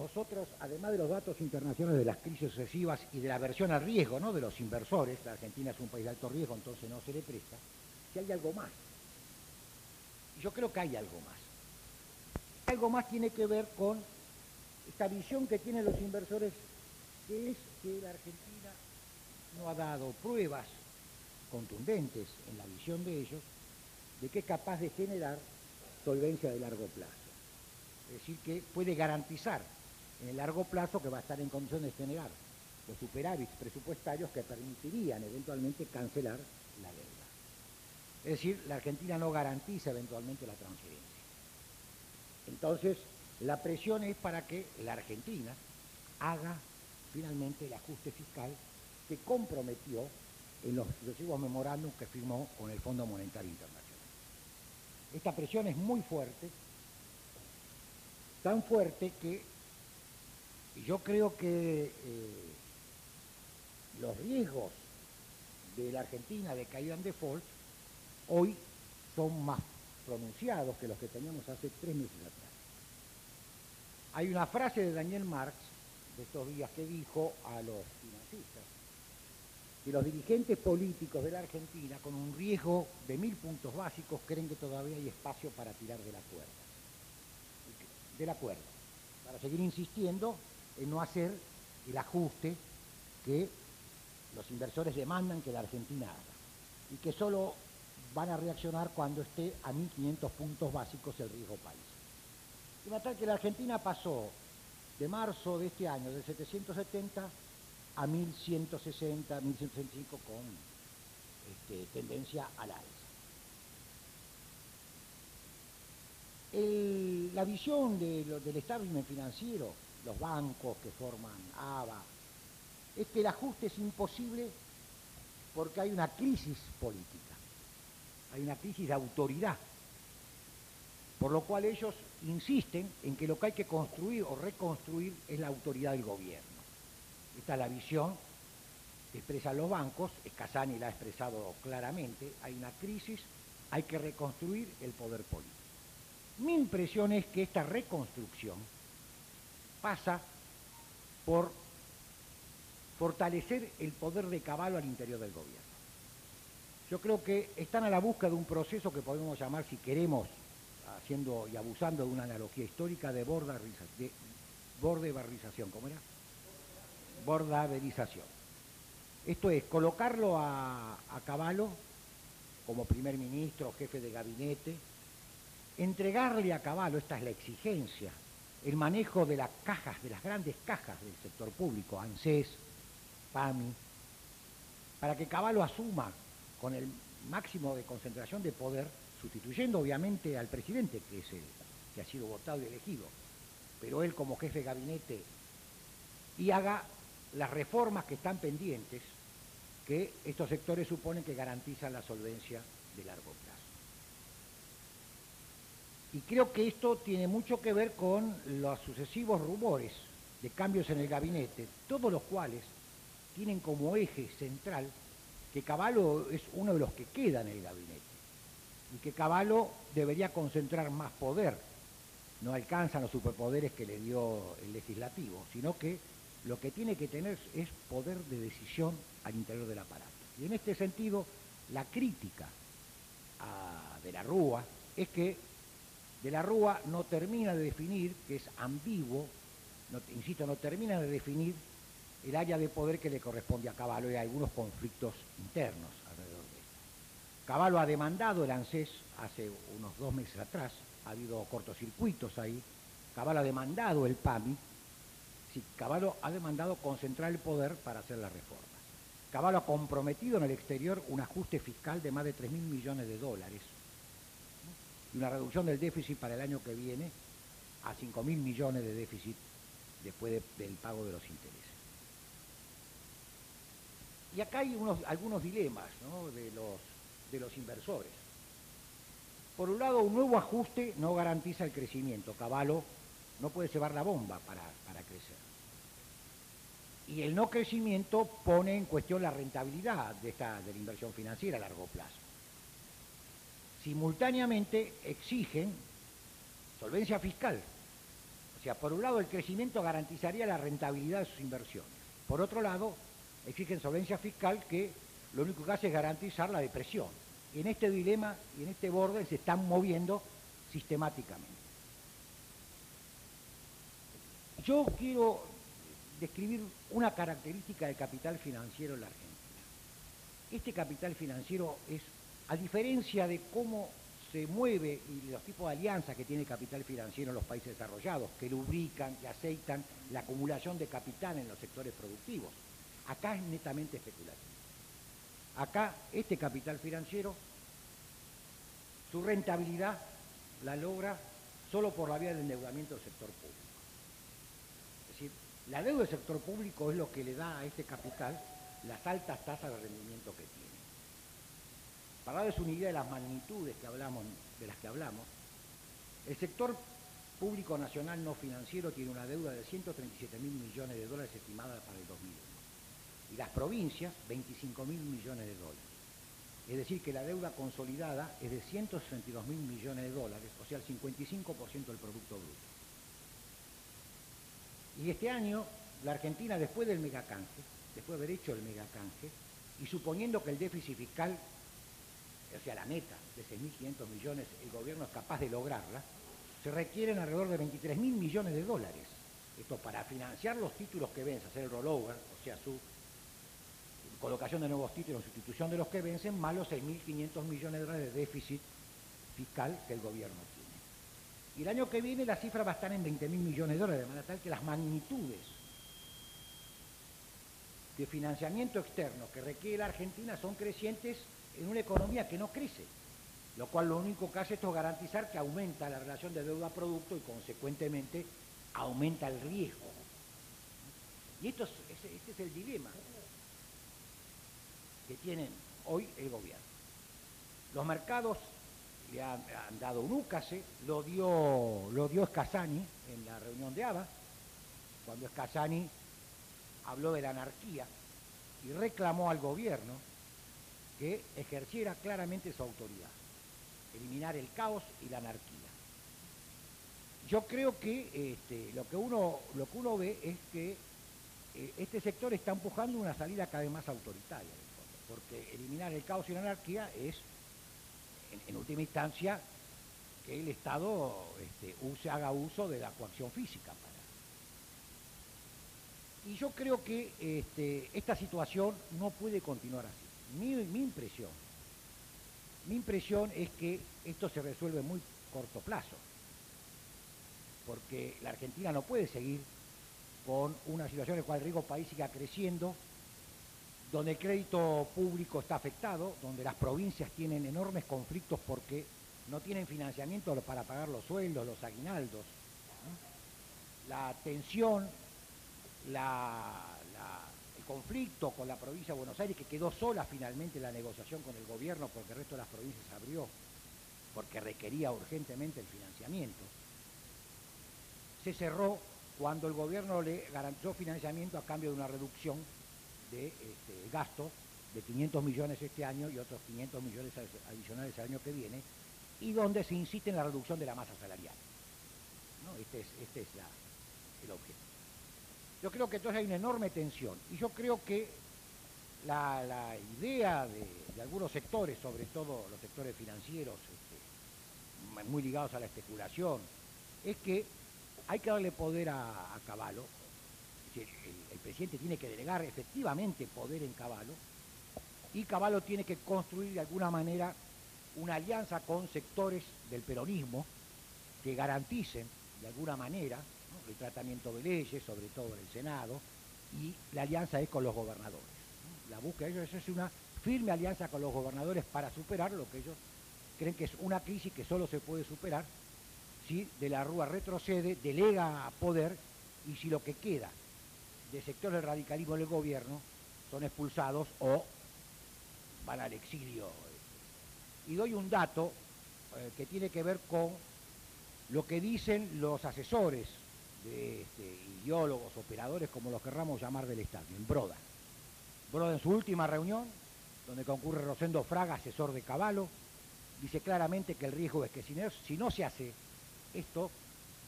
nosotros, además de los datos internacionales de las crisis sucesivas y de la aversión al riesgo, ¿no?, de los inversores, la Argentina es un país de alto riesgo, entonces no se le presta, si hay algo más. Y yo creo que hay algo más. Algo más tiene que ver con esta visión que tienen los inversores, que es que la Argentina no ha dado pruebas contundentes en la visión de ellos de que es capaz de generar solvencia de largo plazo. Es decir, que puede garantizar en el largo plazo que va a estar en condiciones de generar los superávits presupuestarios que permitirían eventualmente cancelar la deuda. Es decir, la Argentina no garantiza eventualmente la transferencia. Entonces, la presión es para que la Argentina haga finalmente el ajuste fiscal que comprometió en los sucesivos memorándums que firmó con el Fondo Monetario Internacional. Esta presión es muy fuerte, tan fuerte que yo creo que los riesgos de la Argentina de caída en default hoy son más pronunciados que los que teníamos hace 3 meses atrás. Hay una frase de Daniel Marx de estos días que dijo a los financistas que los dirigentes políticos de la Argentina, con un riesgo de 1000 puntos básicos, creen que todavía hay espacio para tirar de la cuerda, para seguir insistiendo en no hacer el ajuste que los inversores demandan que la Argentina haga, y que solo van a reaccionar cuando esté a 1500 puntos básicos el riesgo país. De manera que la Argentina pasó de marzo de este año, de 770 a 1160, 1165 con tendencia al alza. La visión del establishment financiero, los bancos que forman ABA, es que el ajuste es imposible porque hay una crisis política, hay una crisis de autoridad, por lo cual ellos insisten en que lo que hay que construir o reconstruir es la autoridad del gobierno. Esta es la visión que expresan los bancos, Casani la ha expresado claramente, hay una crisis, hay que reconstruir el poder político. Mi impresión es que esta reconstrucción pasa por fortalecer el poder de Cavallo al interior del gobierno. Yo creo que están a la búsqueda de un proceso que podemos llamar, si queremos, haciendo y abusando de una analogía histórica, de bordevarización, ¿cómo era? Bordaverización. Esto es, colocarlo a Cavallo como primer ministro, jefe de gabinete, entregarle a Cavallo, esta es la exigencia, el manejo de las cajas, de las grandes cajas del sector público, ANSES, PAMI, para que Cavallo asuma con el máximo de concentración de poder, sustituyendo obviamente al presidente, que es el que ha sido votado y elegido, pero él como jefe de gabinete, y haga las reformas que están pendientes, que estos sectores suponen que garantizan la solvencia de largo plazo. Y creo que esto tiene mucho que ver con los sucesivos rumores de cambios en el gabinete, todos los cuales tienen como eje central que Cavallo es uno de los que queda en el gabinete y que Cavallo debería concentrar más poder. No alcanzan los superpoderes que le dio el legislativo, sino que lo que tiene que tener es poder de decisión al interior del aparato. Y en este sentido, la crítica de la Rúa es que de la Rúa no termina de definir, que es ambiguo, insisto, no termina de definir el área de poder que le corresponde a Cavallo, y hay algunos conflictos internos alrededor de esto. Cavallo ha demandado el ANSES hace unos 2 meses atrás, ha habido cortocircuitos ahí. Cavallo ha demandado el PAMI, sí, Cavallo ha demandado concentrar el poder para hacer las reformas. Cavallo ha comprometido en el exterior un ajuste fiscal de más de 3.000 millones de dólares y una reducción del déficit para el año que viene a 5.000 millones de déficit después del pago de los intereses. Y acá hay algunos dilemas, ¿no?, de los inversores. Por un lado, un nuevo ajuste no garantiza el crecimiento. Cavallo no puede llevar la bomba para crecer. Y el no crecimiento pone en cuestión la rentabilidad de la inversión financiera a largo plazo. Simultáneamente exigen solvencia fiscal. O O sea, por un lado el crecimiento garantizaría la rentabilidad de sus inversiones. Por otro lado, exigen solvencia fiscal que lo único que hace es garantizar la depresión. En este dilema y en este borde se están moviendo sistemáticamente. Yo quiero describir una característica del capital financiero en la Argentina. Este capital financiero es, a diferencia de cómo se mueve y los tipos de alianzas que tiene el capital financiero en los países desarrollados, que lubrican, que aceitan la acumulación de capital en los sectores productivos, acá es netamente especulativo. Acá este capital financiero, su rentabilidad la logra solo por la vía del endeudamiento del sector público. Es decir, la deuda del sector público es lo que le da a este capital las altas tasas de rendimiento que tiene. Para darles una idea de las magnitudes de las que hablamos, el sector público nacional no financiero tiene una deuda de 137.000 millones de dólares estimada para el 2001. Y las provincias, 25.000 millones de dólares. Es decir, que la deuda consolidada es de 162.000 millones de dólares, o sea, el 55% del Producto Bruto. Y este año, la Argentina, después del megacanje, después de haber hecho el megacanje, y suponiendo que el déficit fiscal, o sea, la meta de 6.500 millones, el gobierno es capaz de lograrla, se requieren alrededor de 23.000 millones de dólares. Esto para financiar los títulos que vencen, hacer el rollover, o sea, su colocación de nuevos títulos, sustitución de los que vencen, más los 6.500 millones de dólares de déficit fiscal que el gobierno tiene. Y el año que viene la cifra va a estar en 20.000 millones de dólares, de manera tal que las magnitudes de financiamiento externo que requiere la Argentina son crecientes en una economía que no crece, lo cual lo único que hace esto es garantizar que aumenta la relación de deuda-producto y consecuentemente aumenta el riesgo. Y este es el dilema que tienen hoy el gobierno. Los mercados le han dado un úcase, lo dio Scasani en la reunión de ABA, cuando Scasani habló de la anarquía y reclamó al gobierno que ejerciera claramente su autoridad, eliminar el caos y la anarquía. Yo creo que lo que uno ve es que este sector está empujando una salida cada vez más autoritaria del fondo, porque eliminar el caos y la anarquía es, en última instancia, que el Estado haga uso de la coacción física. Y yo creo que esta situación no puede continuar así. Mi impresión es que esto se resuelve en muy corto plazo, porque la Argentina no puede seguir con una situación en la cual el riesgo país siga creciendo, donde el crédito público está afectado, donde las provincias tienen enormes conflictos porque no tienen financiamiento para pagar los sueldos, los aguinaldos, ¿no? La tensión, el conflicto con la provincia de Buenos Aires, que quedó sola finalmente en la negociación con el gobierno porque el resto de las provincias abrió, porque requería urgentemente el financiamiento, se cerró cuando el gobierno le garantizó financiamiento a cambio de una reducción de gasto de 500 millones este año y otros 500 millones adicionales el año que viene, y donde se insiste en la reducción de la masa salarial, ¿no? Este es el objetivo. Yo creo que entonces hay una enorme tensión, y yo creo que la idea de algunos sectores, sobre todo los sectores financieros, muy ligados a la especulación, es que hay que darle poder a Cavallo. El presidente tiene que delegar efectivamente poder en Cavallo, y Cavallo tiene que construir de alguna manera una alianza con sectores del peronismo que garanticen de alguna manera, ¿no?, el tratamiento de leyes, sobre todo en el Senado, y la alianza es con los gobernadores, ¿no? La búsqueda de ellos es una firme alianza con los gobernadores para superar lo que ellos creen que es una crisis que solo se puede superar si De la Rúa retrocede, delega poder, y si lo que queda de sectores del radicalismo del gobierno son expulsados o van al exilio. Y doy un dato que tiene que ver con lo que dicen los asesores de ideólogos, operadores, como los querramos llamar, del estadio, en Broda. Broda, en su última reunión, donde concurre Rosendo Fraga, asesor de Cavallo, dice claramente que el riesgo es que si no se hace esto,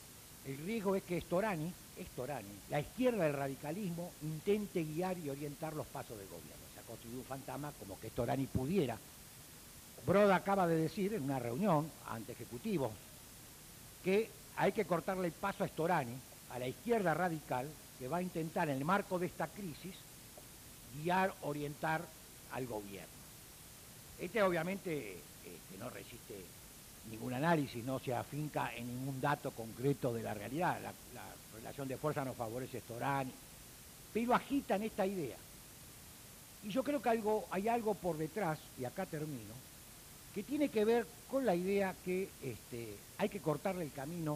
El riesgo es que Storani, la izquierda del radicalismo, intente guiar y orientar los pasos del gobierno. Se ha construido un fantasma como que Storani pudiera. Broda acaba de decir en una reunión ante ejecutivos que hay que cortarle el paso a Storani, a la izquierda radical, que va a intentar en el marco de esta crisis guiar, orientar al gobierno. Este obviamente no resiste ningún análisis, no se afinca en ningún dato concreto de la realidad. La relación de fuerza no favorece a Storani, pero agitan esta idea. Y yo creo que hay algo por detrás, y acá termino, que tiene que ver con la idea que hay que cortarle el camino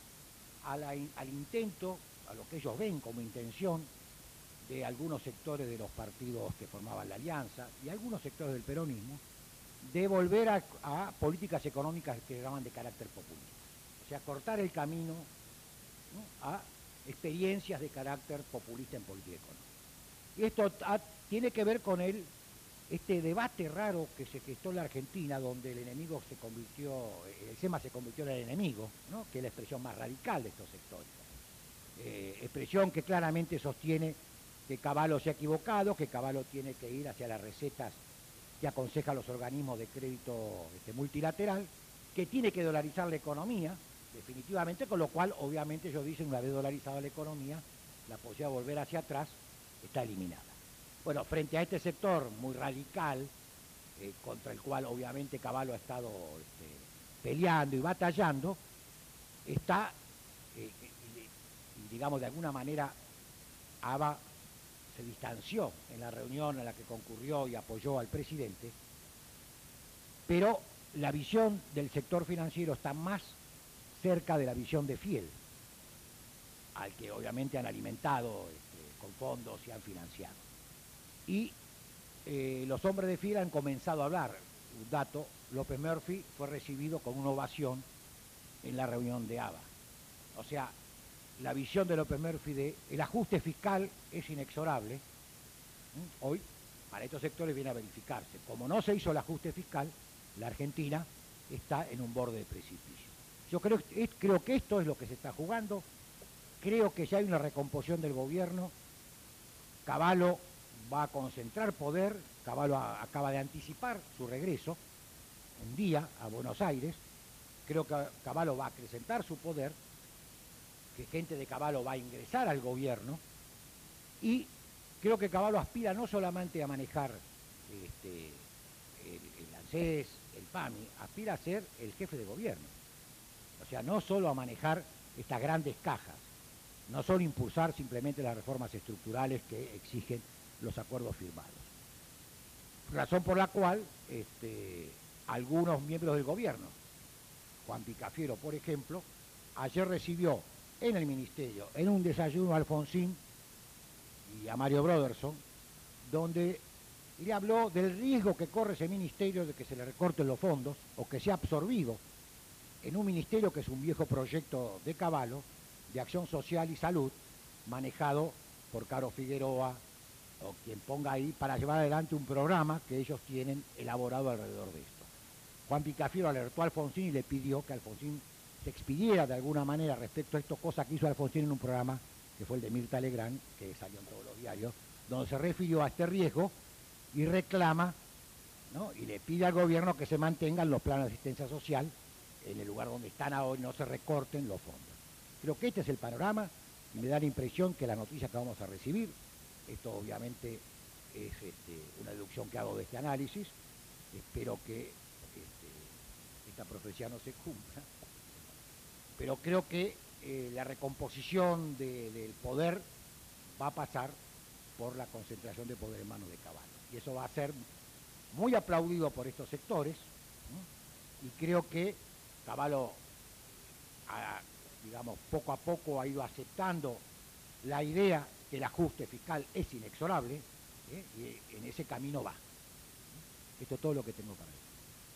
al intento, a lo que ellos ven como intención de algunos sectores de los partidos que formaban la alianza y algunos sectores del peronismo, de volver a políticas económicas que llaman de carácter populista. O sea, cortar el camino, ¿no?, a experiencias de carácter populista en política económica. Y esto tiene que ver con este debate raro que se gestó en la Argentina, donde el enemigo el SEMA se convirtió en el enemigo, ¿no?, que es la expresión más radical de estos sectores. Expresión que claramente sostiene que Cavallo se ha equivocado, que Cavallo tiene que ir hacia las recetas que aconseja a los organismos de crédito multilateral, que tiene que dolarizar la economía, definitivamente, con lo cual, obviamente, ellos dicen, una vez dolarizada la economía, la posibilidad de volver hacia atrás está eliminada. Bueno, frente a este sector muy radical, contra el cual, obviamente, Cavallo ha estado peleando y batallando, está, digamos, de alguna manera, ABA se distanció en la reunión a la que concurrió y apoyó al presidente, pero la visión del sector financiero está más cerca de la visión de Fiel, al que obviamente han alimentado con fondos y han financiado. Y los hombres de Fiel han comenzado a hablar. Un dato, López Murphy fue recibido con una ovación en la reunión de ABA. O sea, la visión de López Murphy de el ajuste fiscal es inexorable. Hoy, para estos sectores viene a verificarse. Como no se hizo el ajuste fiscal, la Argentina está en un borde de precipicio. Yo creo que esto es lo que se está jugando. Creo que ya hay una recomposición del gobierno. Cavallo va a concentrar poder. Cavallo acaba de anticipar su regreso un día a Buenos Aires. Creo que Cavallo va a acrecentar su poder, que gente de Cavallo va a ingresar al gobierno, y creo que Cavallo aspira no solamente a manejar el ANSES, el PAMI, aspira a ser el jefe de gobierno. O sea, no solo a manejar estas grandes cajas, no solo impulsar simplemente las reformas estructurales que exigen los acuerdos firmados. Razón por la cual algunos miembros del gobierno, Juan Picafiero, por ejemplo, ayer recibió en el ministerio, en un desayuno a Alfonsín y a Mario Broderson, donde le habló del riesgo que corre ese ministerio de que se le recorten los fondos o que sea absorbido en un ministerio que es un viejo proyecto de Cavallo, de acción social y salud, manejado por Caro Figueroa o quien ponga ahí, para llevar adelante un programa que ellos tienen elaborado alrededor de esto. Juan Picafiero alertó a Alfonsín y le pidió que Alfonsín se expidiera de alguna manera respecto a esto, cosa que hizo Alfonsín en un programa que fue el de Mirta Legrand, que salió en todos los diarios, donde se refirió a este riesgo y reclama, ¿no?, y le pide al gobierno que se mantengan los planes de asistencia social en el lugar donde están ahora y no se recorten los fondos. Creo que este es el panorama y me da la impresión que la noticia que vamos a recibir, esto obviamente es una deducción que hago de este análisis, espero que esta profecía no se cumpla, pero creo que la recomposición del poder va a pasar por la concentración de poder en manos de Cavallo. Y eso va a ser muy aplaudido por estos sectores, ¿no? Y creo que Cavallo, digamos, poco a poco ha ido aceptando la idea que el ajuste fiscal es inexorable, y en ese camino va. Esto es todo lo que tengo para decir.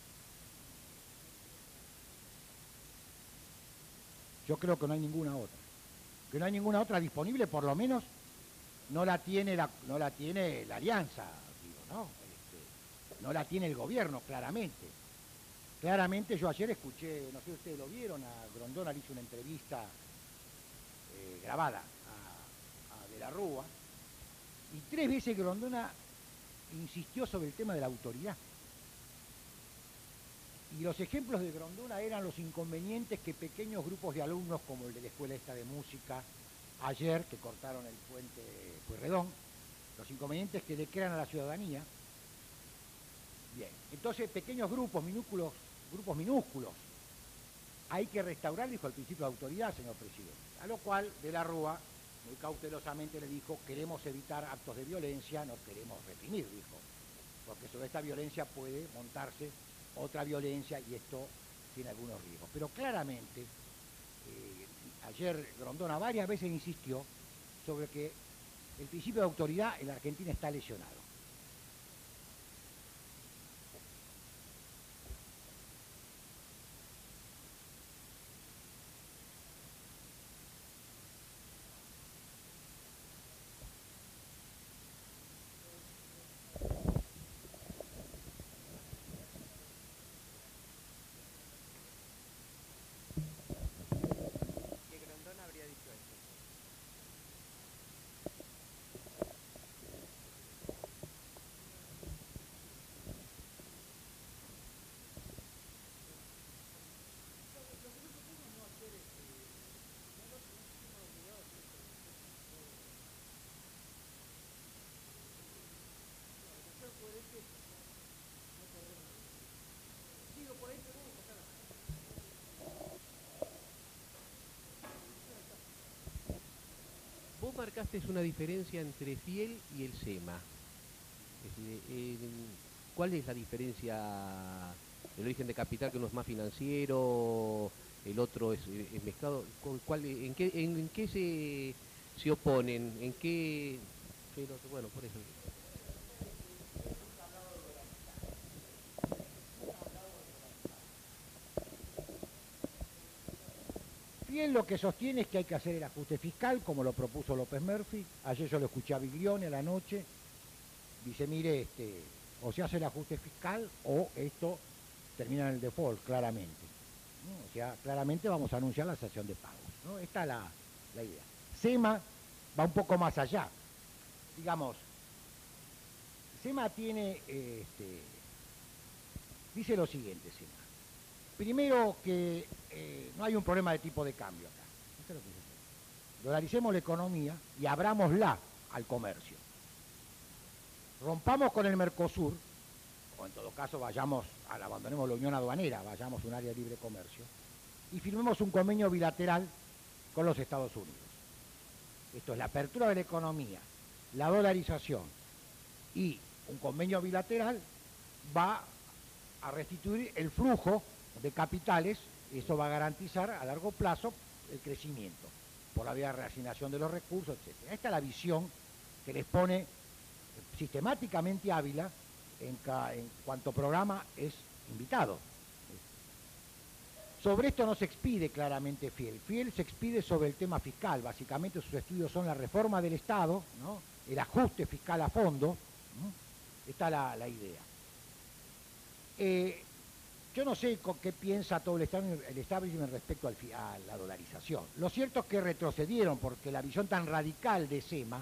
Yo creo que no hay ninguna otra. Que no hay ninguna otra disponible, por lo menos no la tiene la alianza, digo, ¿no? No la tiene el gobierno, claramente. Claramente yo ayer escuché, no sé si ustedes lo vieron, a Grondona le hizo una entrevista grabada a De la Rúa, y 3 veces Grondona insistió sobre el tema de la autoridad. Y los ejemplos de Grondona eran los inconvenientes que pequeños grupos de alumnos, como el de la escuela esta de música, ayer, que cortaron el puente Pueyrredón, los inconvenientes que le crean a la ciudadanía. Bien, entonces pequeños grupos minúsculos, hay que restaurar, dijo, el principio de autoridad, señor presidente. A lo cual De la Rúa muy cautelosamente le dijo: queremos evitar actos de violencia, no queremos reprimir, dijo, porque sobre esta violencia puede montarse otra violencia y esto tiene algunos riesgos. Pero claramente, ayer Grondona varias veces insistió sobre que el principio de autoridad en la Argentina está lesionado. Que Grondona habría dicho esto. Vos marcaste una diferencia entre Fiel y el SEMA. Es decir, ¿cuál es la diferencia? El origen de capital, que uno es más financiero, el otro es mezclado. En qué se oponen? ¿En qué? Bueno, por eso. Fiel lo que sostiene es que hay que hacer el ajuste fiscal, como lo propuso López Murphy. Ayer yo lo escuché a Biglione a la noche. Dice: mire, o se hace el ajuste fiscal o esto termina en el default, claramente, ¿no? O sea, claramente vamos a anunciar la cesación de pagos, ¿no? Esta es la idea. SEMA va un poco más allá. Digamos, SEMA tiene, dice lo siguiente, SEMA. Primero que no hay un problema de tipo de cambio acá. Esto es lo que dice. Dolaricemos la economía y abrámosla al comercio. Rompamos con el Mercosur, o en todo caso abandonemos la unión aduanera, vayamos a un área de libre comercio, y firmemos un convenio bilateral con los Estados Unidos. Esto es la apertura de la economía, la dolarización y un convenio bilateral va a restituir el flujo de capitales, y eso va a garantizar a largo plazo el crecimiento por la vía de reasignación de los recursos, etc. Esta es la visión que les pone sistemáticamente Ávila en cuanto programa es invitado. Sobre esto no se expide claramente Fiel. Fiel se expide sobre el tema fiscal. Básicamente sus estudios son la reforma del Estado, ¿no? El ajuste fiscal a fondo, ¿no? Esta es la idea. Yo no sé con qué piensa todo el establishment respecto a la dolarización. Lo cierto es que retrocedieron porque la visión tan radical de SEMA,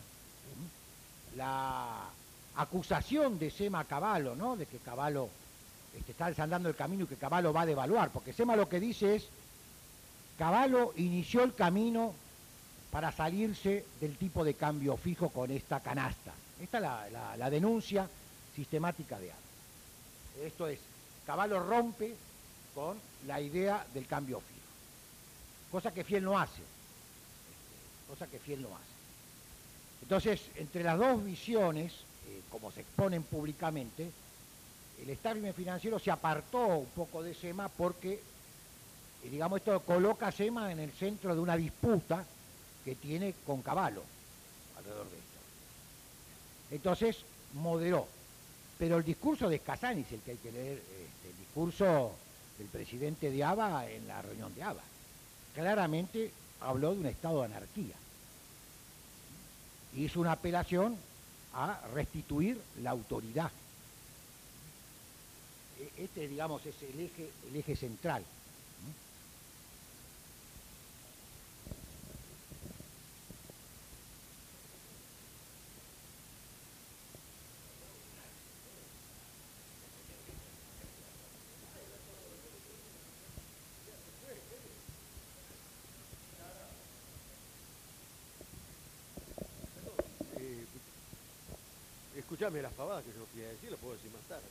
la acusación de SEMA a Cavallo, ¿no? De que Cavallo está desandando el camino y que Cavallo va a devaluar, porque SEMA lo que dice es: Cavallo inició el camino para salirse del tipo de cambio fijo con esta canasta. Esta es la denuncia sistemática de Ávila. Esto es, Cavallo rompe con la idea del cambio fijo, cosa que Fiel no hace, Entonces, entre las dos visiones, como se exponen públicamente, el establishment financiero se apartó un poco de SEMA porque, digamos, esto coloca a SEMA en el centro de una disputa que tiene con Cavallo alrededor de esto. Entonces, moderó. Pero el discurso de Casani es el que hay que leer, el discurso del presidente de ABA en la reunión de ABA. Claramente habló de un estado de anarquía. Hizo una apelación a restituir la autoridad. Este, digamos, es el eje central. escuchame las pavadas que yo quería decir, lo puedo decir más tarde.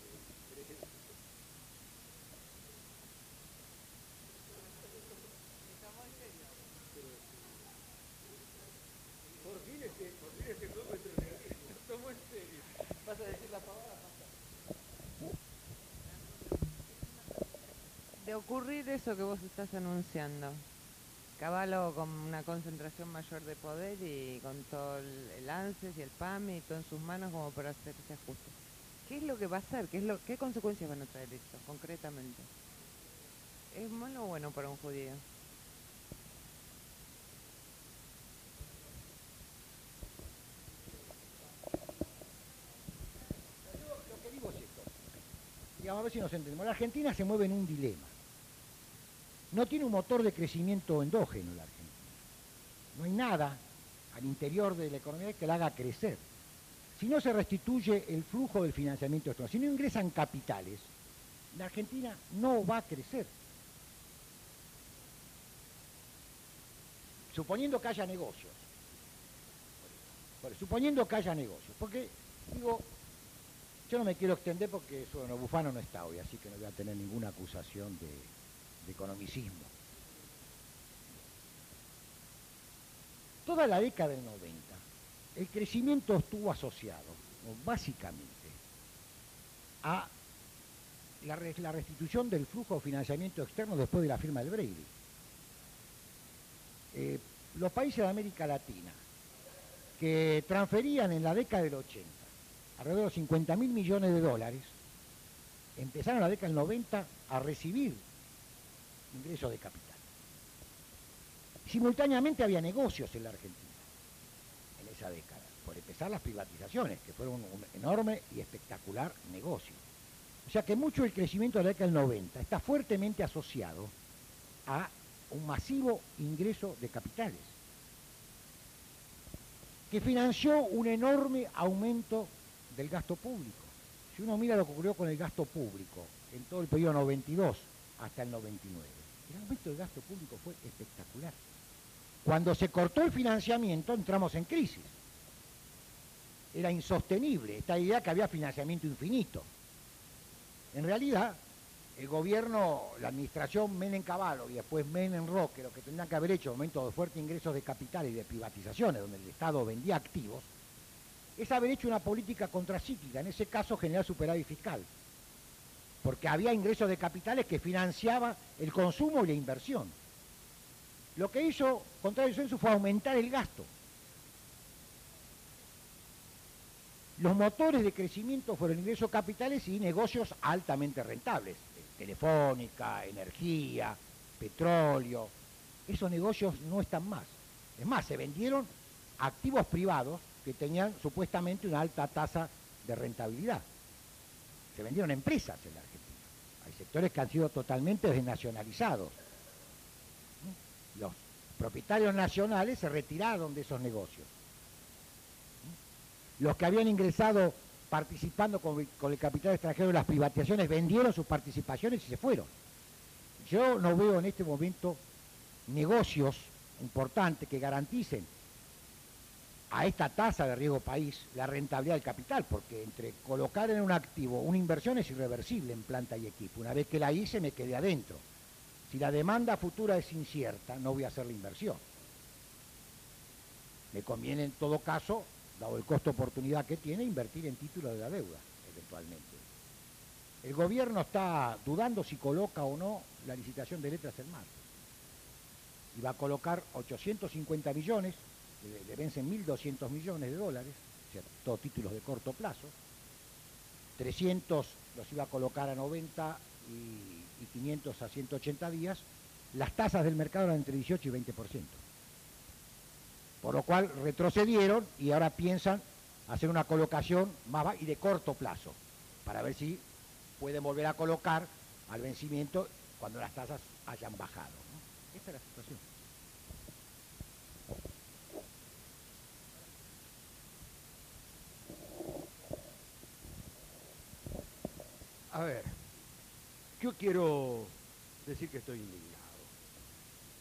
Por fin este juego entre realistas. Lo tomo en serio. ¿Vas a decir las pavadas? De ocurrir eso que vos estás anunciando, Caballo con una concentración mayor de poder y con todo el ANSES y el PAMI y todo en sus manos como para hacer ese ajuste. ¿Qué es lo que va a hacer? ¿Qué consecuencias van a traer esto concretamente? ¿Es malo o bueno para un judío? Lo que digo es esto. Digamos, a ver si nos entendemos. La Argentina se mueve en un dilema. No tiene un motor de crecimiento endógeno la Argentina. No hay nada al interior de la economía que la haga crecer. Si no se restituye el flujo del financiamiento externo, si no ingresan capitales, la Argentina no va a crecer. Suponiendo que haya negocios. Suponiendo que haya negocios. Porque, digo, yo no me quiero extender porque bueno, Bufano no está hoy, así que no voy a tener ninguna acusación de economicismo. Toda la década del 90, el crecimiento estuvo asociado, básicamente, a la restitución del flujo de financiamiento externo después de la firma del Braille. Los países de América Latina que transferían en la década del 80 alrededor de 50.000 millones de dólares, empezaron en la década del 90 a recibir ingresos de capital. Simultáneamente había negocios en la Argentina en esa década, por empezar las privatizaciones, que fueron un enorme y espectacular negocio. O sea que mucho del crecimiento de la década del 90 está fuertemente asociado a un masivo ingreso de capitales, que financió un enorme aumento del gasto público. Si uno mira lo que ocurrió con el gasto público en todo el periodo 92 hasta el 99, el aumento del gasto público fue espectacular. Cuando se cortó el financiamiento entramos en crisis. Era insostenible esta idea que había financiamiento infinito. En realidad, el gobierno, la administración Menem-Cavallo y después Menem-Roque, lo que tendrían que haber hecho en momentos de fuertes ingresos de capital y de privatizaciones, donde el Estado vendía activos, es haber hecho una política contracíclica, en ese caso generar superávit fiscal, porque había ingresos de capitales que financiaba el consumo y la inversión. Lo que hizo Contrario Censo fue aumentar el gasto. Los motores de crecimiento fueron ingresos capitales y negocios altamente rentables, telefónica, energía, petróleo. Esos negocios no están más. Es más, se vendieron activos privados que tenían supuestamente una alta tasa de rentabilidad. Se vendieron empresas en la Argentina. Hay sectores que han sido totalmente desnacionalizados. Los propietarios nacionales se retiraron de esos negocios. Los que habían ingresado participando con el capital extranjero de las privatizaciones vendieron sus participaciones y se fueron. Yo no veo en este momento negocios importantes que garanticen a esta tasa de riesgo país la rentabilidad del capital, porque entre colocar en un activo una inversión es irreversible en planta y equipo. Una vez que la hice me quedé adentro. Si la demanda futura es incierta, no voy a hacer la inversión. Me conviene en todo caso, dado el costo oportunidad que tiene, invertir en títulos de la deuda, eventualmente. El gobierno está dudando si coloca o no la licitación de letras en marzo. Y va a colocar 850 millones, le vencen 1.200 millones de dólares, o sea, todos títulos de corto plazo. 300 los iba a colocar a 90 y 500 a 180 días. Las tasas del mercado eran entre 18 y 20%. Por lo cual retrocedieron y ahora piensan hacer una colocación más baja y de corto plazo, para ver si pueden volver a colocar al vencimiento cuando las tasas hayan bajado, ¿no? Esta es la situación. A ver, yo quiero decir que estoy indignado.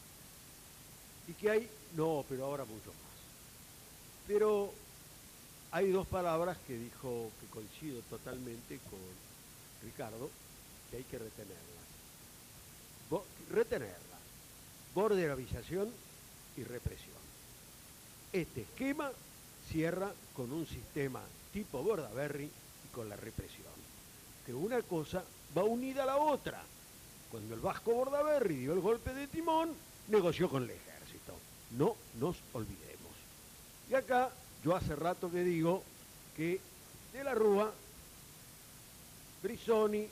Y que hay, no, pero ahora mucho más. Pero hay dos palabras que dijo, que coincido totalmente con Ricardo, que hay que retenerlas. Retenerlas. Borderización y represión. Este esquema cierra con un sistema tipo Bordaberry y con la represión. Que una cosa va unida a la otra. Cuando el vasco Bordaberry dio el golpe de timón, negoció con el ejército. No nos olvidemos. Y acá yo hace rato que digo que De la Rúa, Brizzoni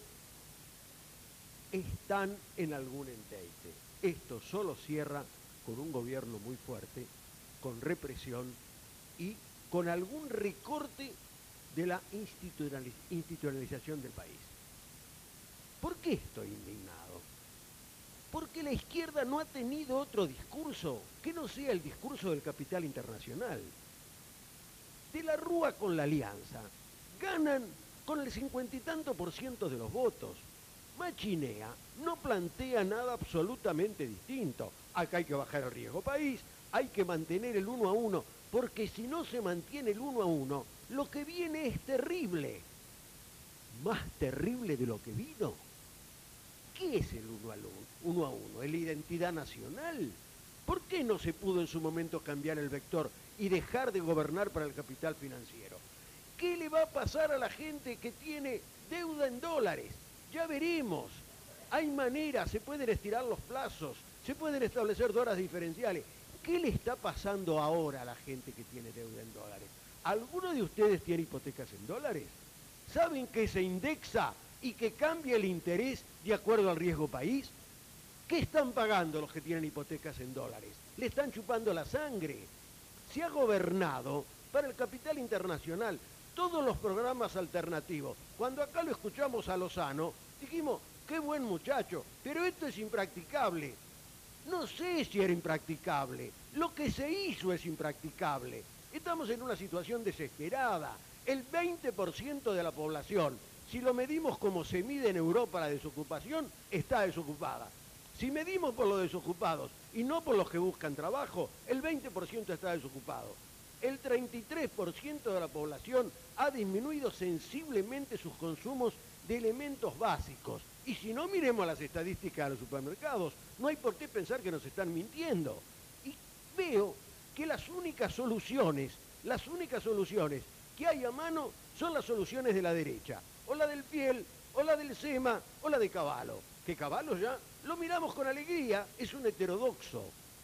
están en algún enteite. Esto solo cierra con un gobierno muy fuerte, con represión y con algún recorte de la institucionalización del país. ¿Por qué estoy indignado? Porque la izquierda no ha tenido otro discurso que no sea el discurso del capital internacional. De la Rúa con la Alianza ganan con el 50 y tanto % de los votos. Machinea no plantea nada absolutamente distinto. Acá hay que bajar el riesgo país, hay que mantener el 1 a 1, porque si no se mantiene el 1 a 1, lo que viene es terrible. Más terrible de lo que vino. ¿Qué es el 1 a 1? ¿Es la identidad nacional? ¿Por qué no se pudo en su momento cambiar el vector y dejar de gobernar para el capital financiero? ¿Qué le va a pasar a la gente que tiene deuda en dólares? Ya veremos. Hay maneras, se pueden estirar los plazos, se pueden establecer horas diferenciales. ¿Qué le está pasando ahora a la gente que tiene deuda en dólares? ¿Alguno de ustedes tiene hipotecas en dólares? ¿Saben que se indexa y que cambia el interés de acuerdo al riesgo país? ¿Qué están pagando los que tienen hipotecas en dólares? Le están chupando la sangre. Se ha gobernado para el capital internacional todos los programas alternativos. Cuando acá lo escuchamos a Lozano, dijimos, qué buen muchacho, pero esto es impracticable. No sé si era impracticable. Lo que se hizo es impracticable. Estamos en una situación desesperada. El 20% de la población, si lo medimos como se mide en Europa la desocupación, está desocupada. Si medimos por los desocupados y no por los que buscan trabajo, el 20% está desocupado. El 33% de la población ha disminuido sensiblemente sus consumos de elementos básicos. Y si no miremos las estadísticas de los supermercados, no hay por qué pensar que nos están mintiendo. Y veo que las únicas soluciones que hay a mano son las soluciones de la derecha. O la del Fiel, o la del SEMA, o la de Cavallo. Que Cavallo ya lo miramos con alegría, es un heterodoxo.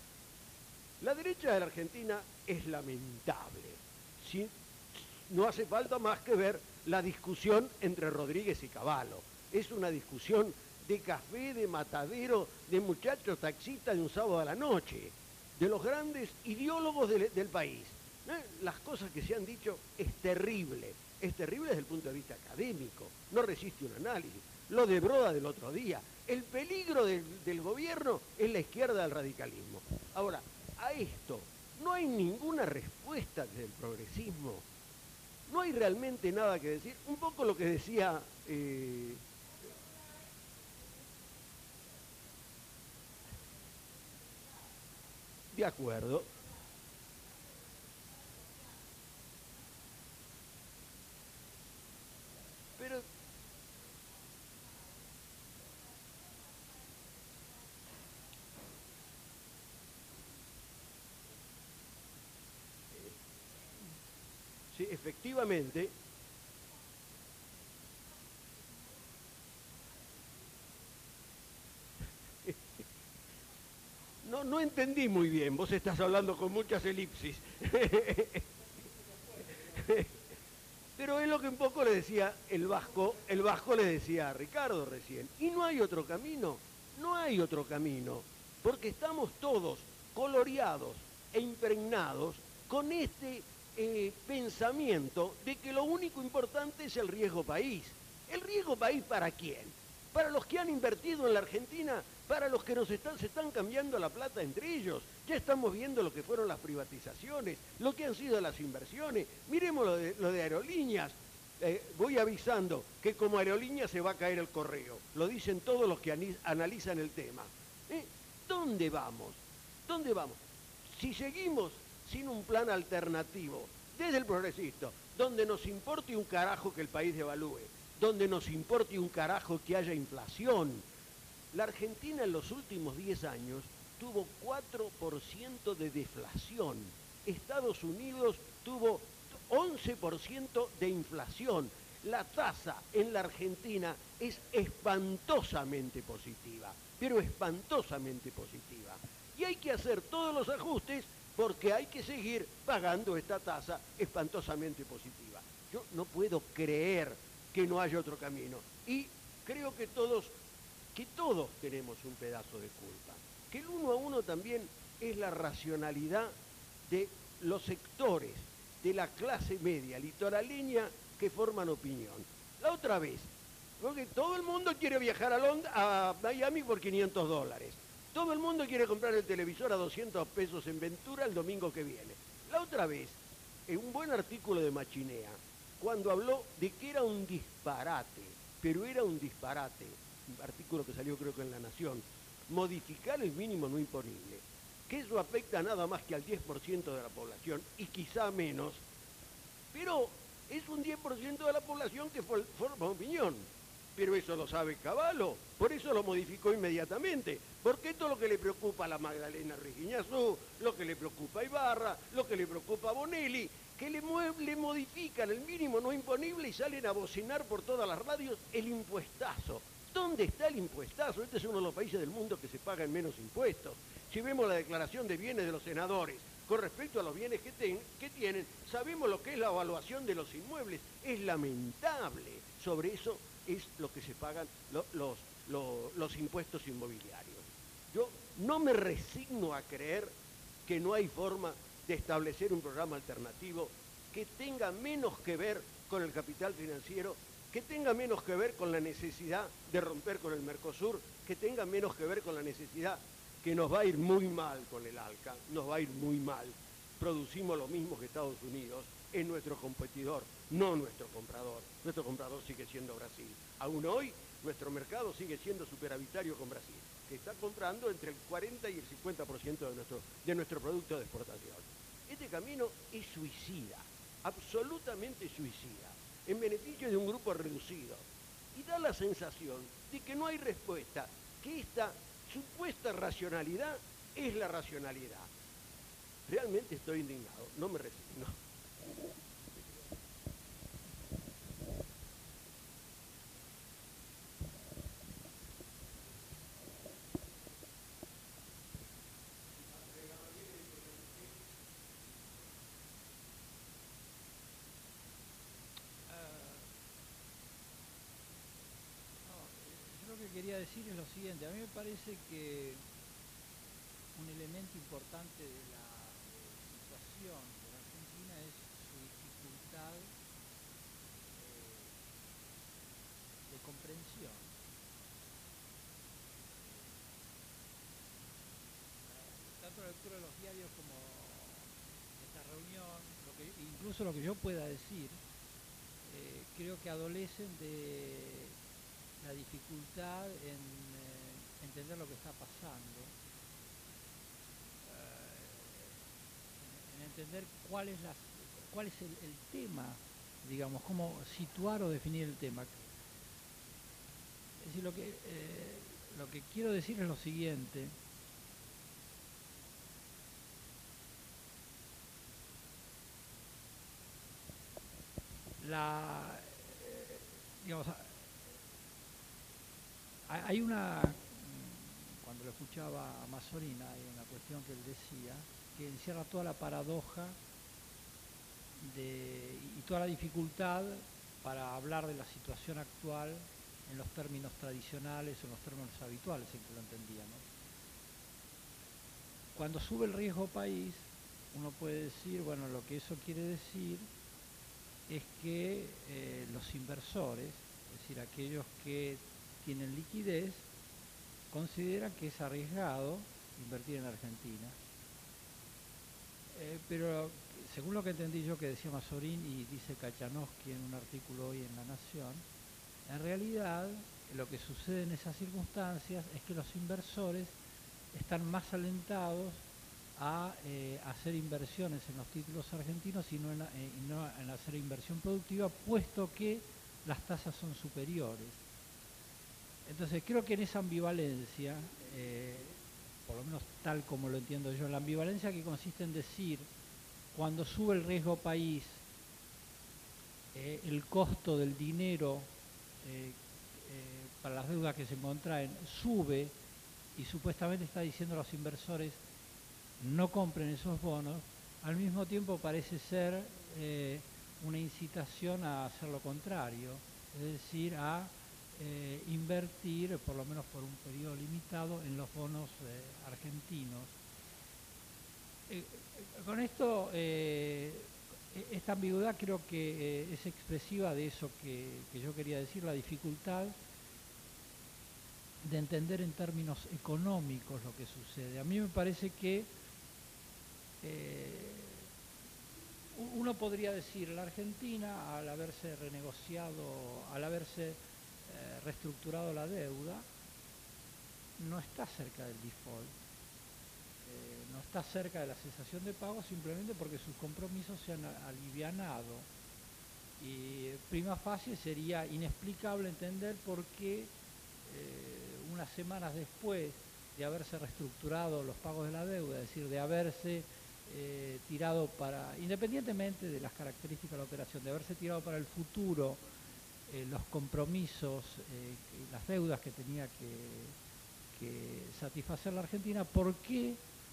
La derecha de la Argentina es lamentable. ¿Sí? No hace falta más que ver la discusión entre Rodríguez y Cavallo. Es una discusión de café, de matadero, de muchachos taxistas de un sábado a la noche, de los grandes ideólogos del país. Las cosas que se han dicho es terrible desde el punto de vista académico, no resiste un análisis. Lo de Broda del otro día, el peligro del gobierno es la izquierda del radicalismo. Ahora, a esto no hay ninguna respuesta desde el progresismo, no hay realmente nada que decir. Un poco lo que decía de acuerdo. Pero sí, efectivamente, no entendí muy bien, vos estás hablando con muchas elipsis. Pero es lo que un poco le decía el vasco le decía a Ricardo recién. Y no hay otro camino, porque estamos todos coloreados e impregnados con este pensamiento de que lo único importante es el riesgo país. ¿El riesgo país para quién? Para los que han invertido en la Argentina, para los que se están cambiando la plata entre ellos. Ya estamos viendo lo que fueron las privatizaciones, lo que han sido las inversiones. Miremos lo de aerolíneas. Voy avisando que como aerolínea se va a caer el correo. Lo dicen todos los que analizan el tema. ¿Dónde vamos? Si seguimos sin un plan alternativo, desde el progresista, donde nos importe un carajo que el país devalúe, donde nos importe un carajo que haya inflación. La Argentina en los últimos 10 años tuvo 4% de deflación. Estados Unidos tuvo 11% de inflación. La tasa en la Argentina es espantosamente positiva, pero espantosamente positiva. Y hay que hacer todos los ajustes porque hay que seguir pagando esta tasa espantosamente positiva. Yo no puedo creer que no haya otro camino. Y creo que todos tenemos un pedazo de culpa. Que el 1 a 1 también es la racionalidad de los sectores de la clase media litoraleña que forman opinión. La otra vez, porque todo el mundo quiere viajar a Miami por $500. Todo el mundo quiere comprar el televisor a 200 pesos en Ventura el domingo que viene. La otra vez, en un buen artículo de Machinea, cuando habló de que era un disparate, pero era un disparate, un artículo que salió creo que en La Nación, modificar el mínimo no imponible, que eso afecta nada más que al 10% de la población y quizá menos, pero es un 10% de la población que forma opinión. Pero eso lo sabe Cavallo, por eso lo modificó inmediatamente, porque esto es lo que le preocupa a la Magdalena Rigiñazú, lo que le preocupa a Ibarra, lo que le preocupa a Bonelli, que le modifican el mínimo no imponible y salen a bocinar por todas las radios el impuestazo. ¿Dónde está el impuestazo? Este es uno de los países del mundo que se pagan menos impuestos. Si vemos la declaración de bienes de los senadores con respecto a los bienes que tienen, sabemos lo que es la evaluación de los inmuebles. Es lamentable. Sobre eso es lo que se pagan los impuestos inmobiliarios. Yo no me resigno a creer que no hay forma de establecer un programa alternativo que tenga menos que ver con el capital financiero, que tenga menos que ver con la necesidad de romper con el Mercosur, que tenga menos que ver con la necesidad que nos va a ir muy mal con el ALCA, nos va a ir muy mal. Producimos lo mismo que Estados Unidos, es nuestro competidor, no nuestro comprador. Nuestro comprador sigue siendo Brasil. Aún hoy, nuestro mercado sigue siendo superavitario con Brasil, que está comprando entre el 40 y el 50% de nuestro producto de exportación. Este camino es suicida, absolutamente suicida, en beneficio de un grupo reducido. Y da la sensación de que no hay respuesta, que esta supuesta racionalidad es la racionalidad. Realmente estoy indignado, no me resigno. Yo lo que quería decir es lo siguiente. A mí me parece que un elemento importante de la situación de la Argentina es su dificultad de comprensión. Tanto la lectura de los diarios como esta reunión, incluso lo que yo pueda decir, creo que adolecen de la dificultad en entender lo que está pasando, en entender cuál es el tema, digamos, cómo situar o definir el tema. Es decir, lo que quiero decir es lo siguiente. Digamos, hay cuando lo escuchaba a Mazorina, hay una cuestión que él decía, que encierra toda la paradoja y toda la dificultad para hablar de la situación actual en los términos tradicionales o en los términos habituales en que lo entendíamos. Cuando sube el riesgo país, uno puede decir, bueno, lo que eso quiere decir es que los inversores, es decir, aquellos que tienen liquidez, consideran que es arriesgado invertir en Argentina. Pero según lo que entendí yo que decía Mazorín y dice Kachanowski en un artículo hoy en La Nación, en realidad lo que sucede en esas circunstancias es que los inversores están más alentados a hacer inversiones en los títulos argentinos y no en hacer inversión productiva, puesto que las tasas son superiores. Entonces creo que en esa ambivalencia, por lo menos tal como lo entiendo yo, la ambivalencia que consiste en decir, cuando sube el riesgo país, el costo del dinero para las deudas que se contraen sube y supuestamente está diciendo a los inversores no compren esos bonos, al mismo tiempo parece ser una incitación a hacer lo contrario, es decir, a invertir, por lo menos por un periodo limitado, en los bonos argentinos. Con esto, esta ambigüedad creo que es expresiva de eso que yo quería decir, la dificultad de entender en términos económicos lo que sucede. A mí me parece que uno podría decir, la Argentina, al haberse renegociado, al haberse reestructurado la deuda, no está cerca del default, no está cerca de la cesación de pago simplemente porque sus compromisos se han alivianado. Y prima facie sería inexplicable entender por qué unas semanas después de haberse reestructurado los pagos de la deuda, es decir, de haberse tirado para, independientemente de las características de la operación, de haberse tirado para el futuro los compromisos, las deudas que tenía que satisfacer la Argentina, ¿por qué,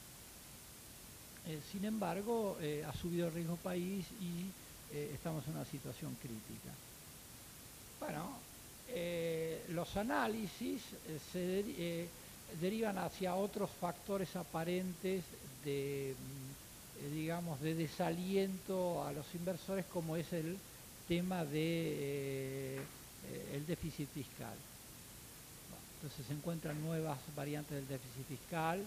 sin embargo, ha subido el riesgo país y estamos en una situación crítica? Bueno, los análisis se derivan hacia otros factores aparentes de, digamos, de desaliento a los inversores, como es el tema de el déficit fiscal. Bueno, entonces se encuentran nuevas variantes del déficit fiscal,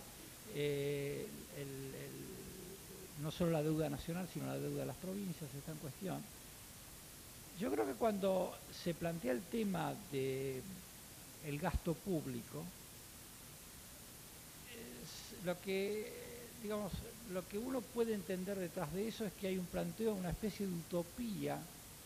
no solo la deuda nacional, sino la deuda de las provincias está en cuestión. Yo creo que cuando se plantea el tema del gasto público, lo que, digamos, lo que uno puede entender detrás de eso es que hay un planteo, una especie de utopía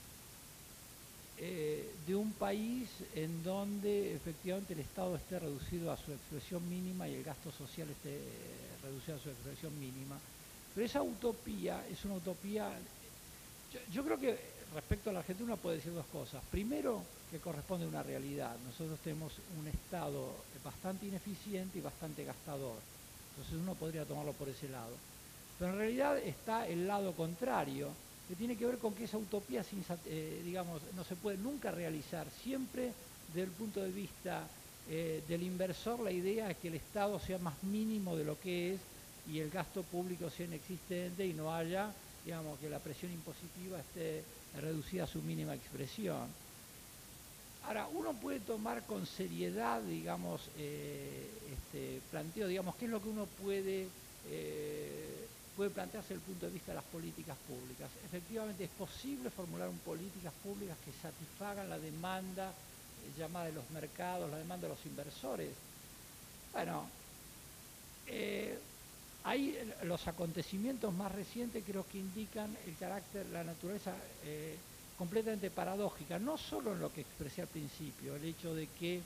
de un país en donde efectivamente el Estado esté reducido a su expresión mínima y el gasto social esté reducido a su expresión mínima. Pero esa utopía es una utopía, yo creo que respecto a la Argentina uno puede decir dos cosas. Primero, que corresponde a una realidad. Nosotros tenemos un Estado bastante ineficiente y bastante gastador. Entonces uno podría tomarlo por ese lado. Pero en realidad está el lado contrario, que tiene que ver con que esa utopía, digamos, no se puede nunca realizar. Siempre desde el punto de vista del inversor, la idea es que el Estado sea más mínimo de lo que es y el gasto público sea inexistente y no haya, digamos, que la presión impositiva esté reducida a su mínima expresión. Ahora, uno puede tomar con seriedad, digamos, este planteo, digamos, qué es lo que uno puede plantearse desde el punto de vista de las políticas públicas. Efectivamente, es posible formular políticas públicas que satisfagan la demanda llamada de los mercados, la demanda de los inversores. Bueno, ahí los acontecimientos más recientes creo que indican el carácter, la naturaleza completamente paradójica, no solo en lo que expresé al principio, el hecho de que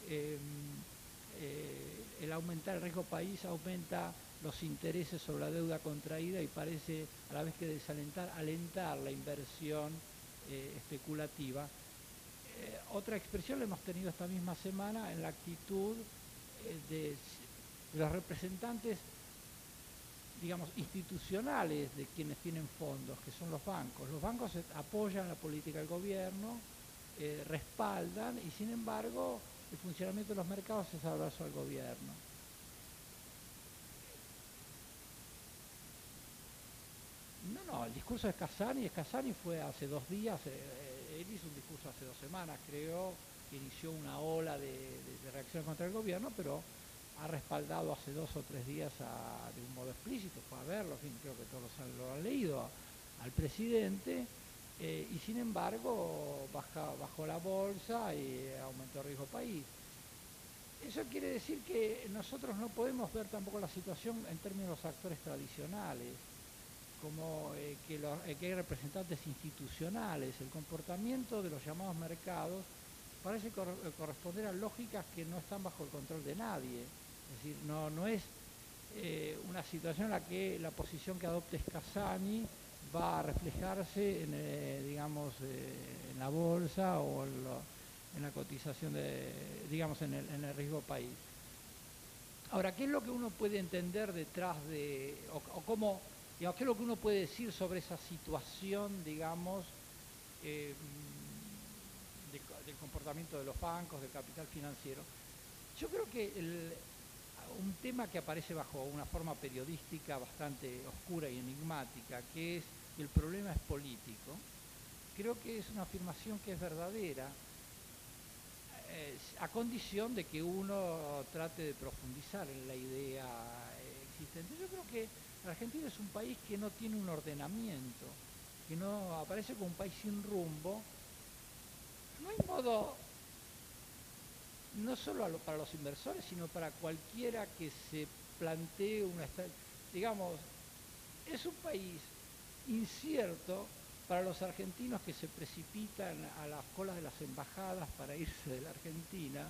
el aumentar el riesgo país aumenta los intereses sobre la deuda contraída y parece a la vez que alentar la inversión especulativa. Otra expresión la hemos tenido esta misma semana en la actitud de los representantes, digamos, institucionales de quienes tienen fondos, que son los bancos. Los bancos apoyan la política del gobierno, respaldan y sin embargo el funcionamiento de los mercados es adverso al gobierno. No, el discurso de Casani fue hace 2 días, él hizo un discurso hace 2 semanas, creo, que inició una ola de reacción contra el gobierno, pero ha respaldado hace 2 o 3 días de un modo explícito, fue a verlo, en fin, creo que todos lo han leído, al presidente, y sin embargo bajó la bolsa y aumentó el riesgo país. Eso quiere decir que nosotros no podemos ver tampoco la situación en términos de los actores tradicionales, como que hay representantes institucionales. El comportamiento de los llamados mercados parece corresponder a lógicas que no están bajo el control de nadie. Es decir, no es una situación en la que la posición que adopte Casani va a reflejarse en, digamos, en la bolsa o en la cotización digamos, en el riesgo país. Ahora, ¿qué es lo que uno puede entender detrás de, o cómo, digamos, qué es lo que uno puede decir sobre esa situación, digamos, del comportamiento de los bancos, del capital financiero? Yo creo que un tema que aparece bajo una forma periodística bastante oscura y enigmática, que es el problema es político, creo que es una afirmación que es verdadera, a condición de que uno trate de profundizar en la idea existente. Yo creo que Argentina es un país que no tiene un ordenamiento, que no aparece como un país sin rumbo. No hay modo, no solo para los inversores, sino para cualquiera que se plantee digamos, es un país incierto para los argentinos que se precipitan a las colas de las embajadas para irse de la Argentina,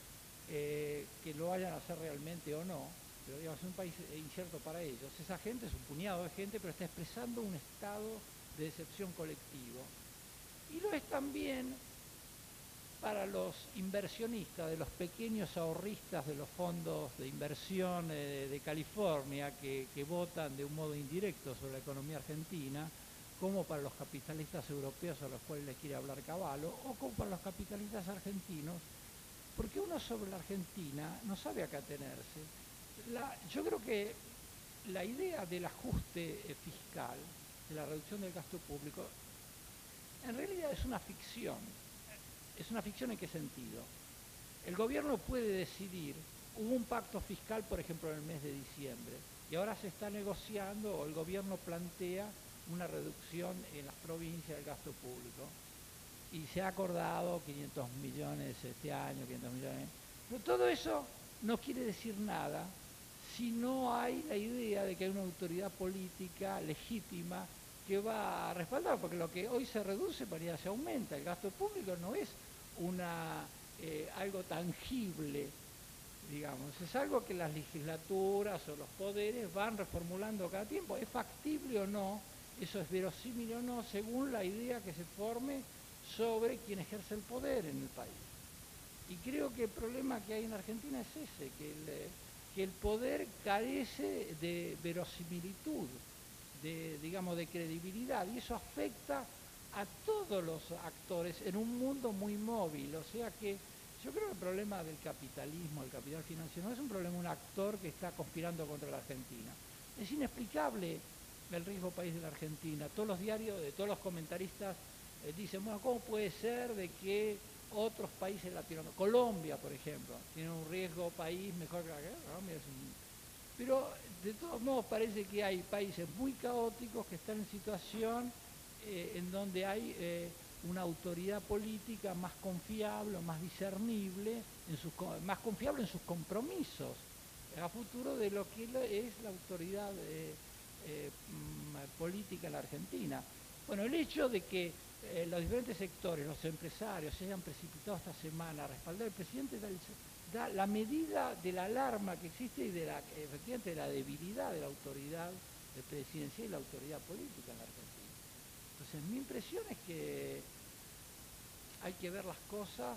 que lo vayan a hacer realmente o no, pero digamos, es un país incierto para ellos. Esa gente es un puñado de gente, pero está expresando un estado de decepción colectivo. Y lo es también para los inversionistas, de los pequeños ahorristas de los fondos de inversión de California que votan de un modo indirecto sobre la economía argentina, como para los capitalistas europeos a los cuales les quiere hablar Cavallo, o como para los capitalistas argentinos, porque uno sobre la Argentina no sabe a qué atenerse. Yo creo que la idea del ajuste fiscal, de la reducción del gasto público, en realidad es una ficción. ¿Es una ficción en qué sentido? El gobierno puede decidir, hubo un pacto fiscal, por ejemplo, en el mes de diciembre, y ahora se está negociando, o el gobierno plantea una reducción en las provincias del gasto público, y se ha acordado 500 millones este año, 500 millones. Pero todo eso no quiere decir nada si no hay la idea de que hay una autoridad política legítima que va a respaldar, porque lo que hoy se reduce, para allá se aumenta. El gasto público no es algo tangible, digamos, es algo que las legislaturas o los poderes van reformulando cada tiempo. ¿Es factible o no? Eso es verosímil o no, según la idea que se forme sobre quien ejerce el poder en el país. Y creo que el problema que hay en Argentina es ese, que el poder carece de verosimilitud, digamos, de credibilidad, y eso afecta a todos los actores en un mundo muy móvil. O sea que yo creo que el problema del capitalismo, el capital financiero, no es un problema de un actor que está conspirando contra la Argentina. Es inexplicable el riesgo país de la Argentina. Todos los diarios, todos los comentaristas dicen, bueno, ¿cómo puede ser de que otros países latinoamericanos, Colombia, por ejemplo, tiene un riesgo país mejor que la Colombia? Pero de todos modos parece que hay países muy caóticos que están en situación en donde hay una autoridad política más confiable, más discernible, más confiable en sus compromisos a futuro de lo que es la autoridad política en la Argentina. Bueno, el hecho de que los diferentes sectores, los empresarios, se hayan precipitado esta semana a respaldar al presidente da la medida de la alarma que existe y efectivamente de la debilidad de la autoridad presidencial y la autoridad política en la Argentina. Entonces, mi impresión es que hay que ver las cosas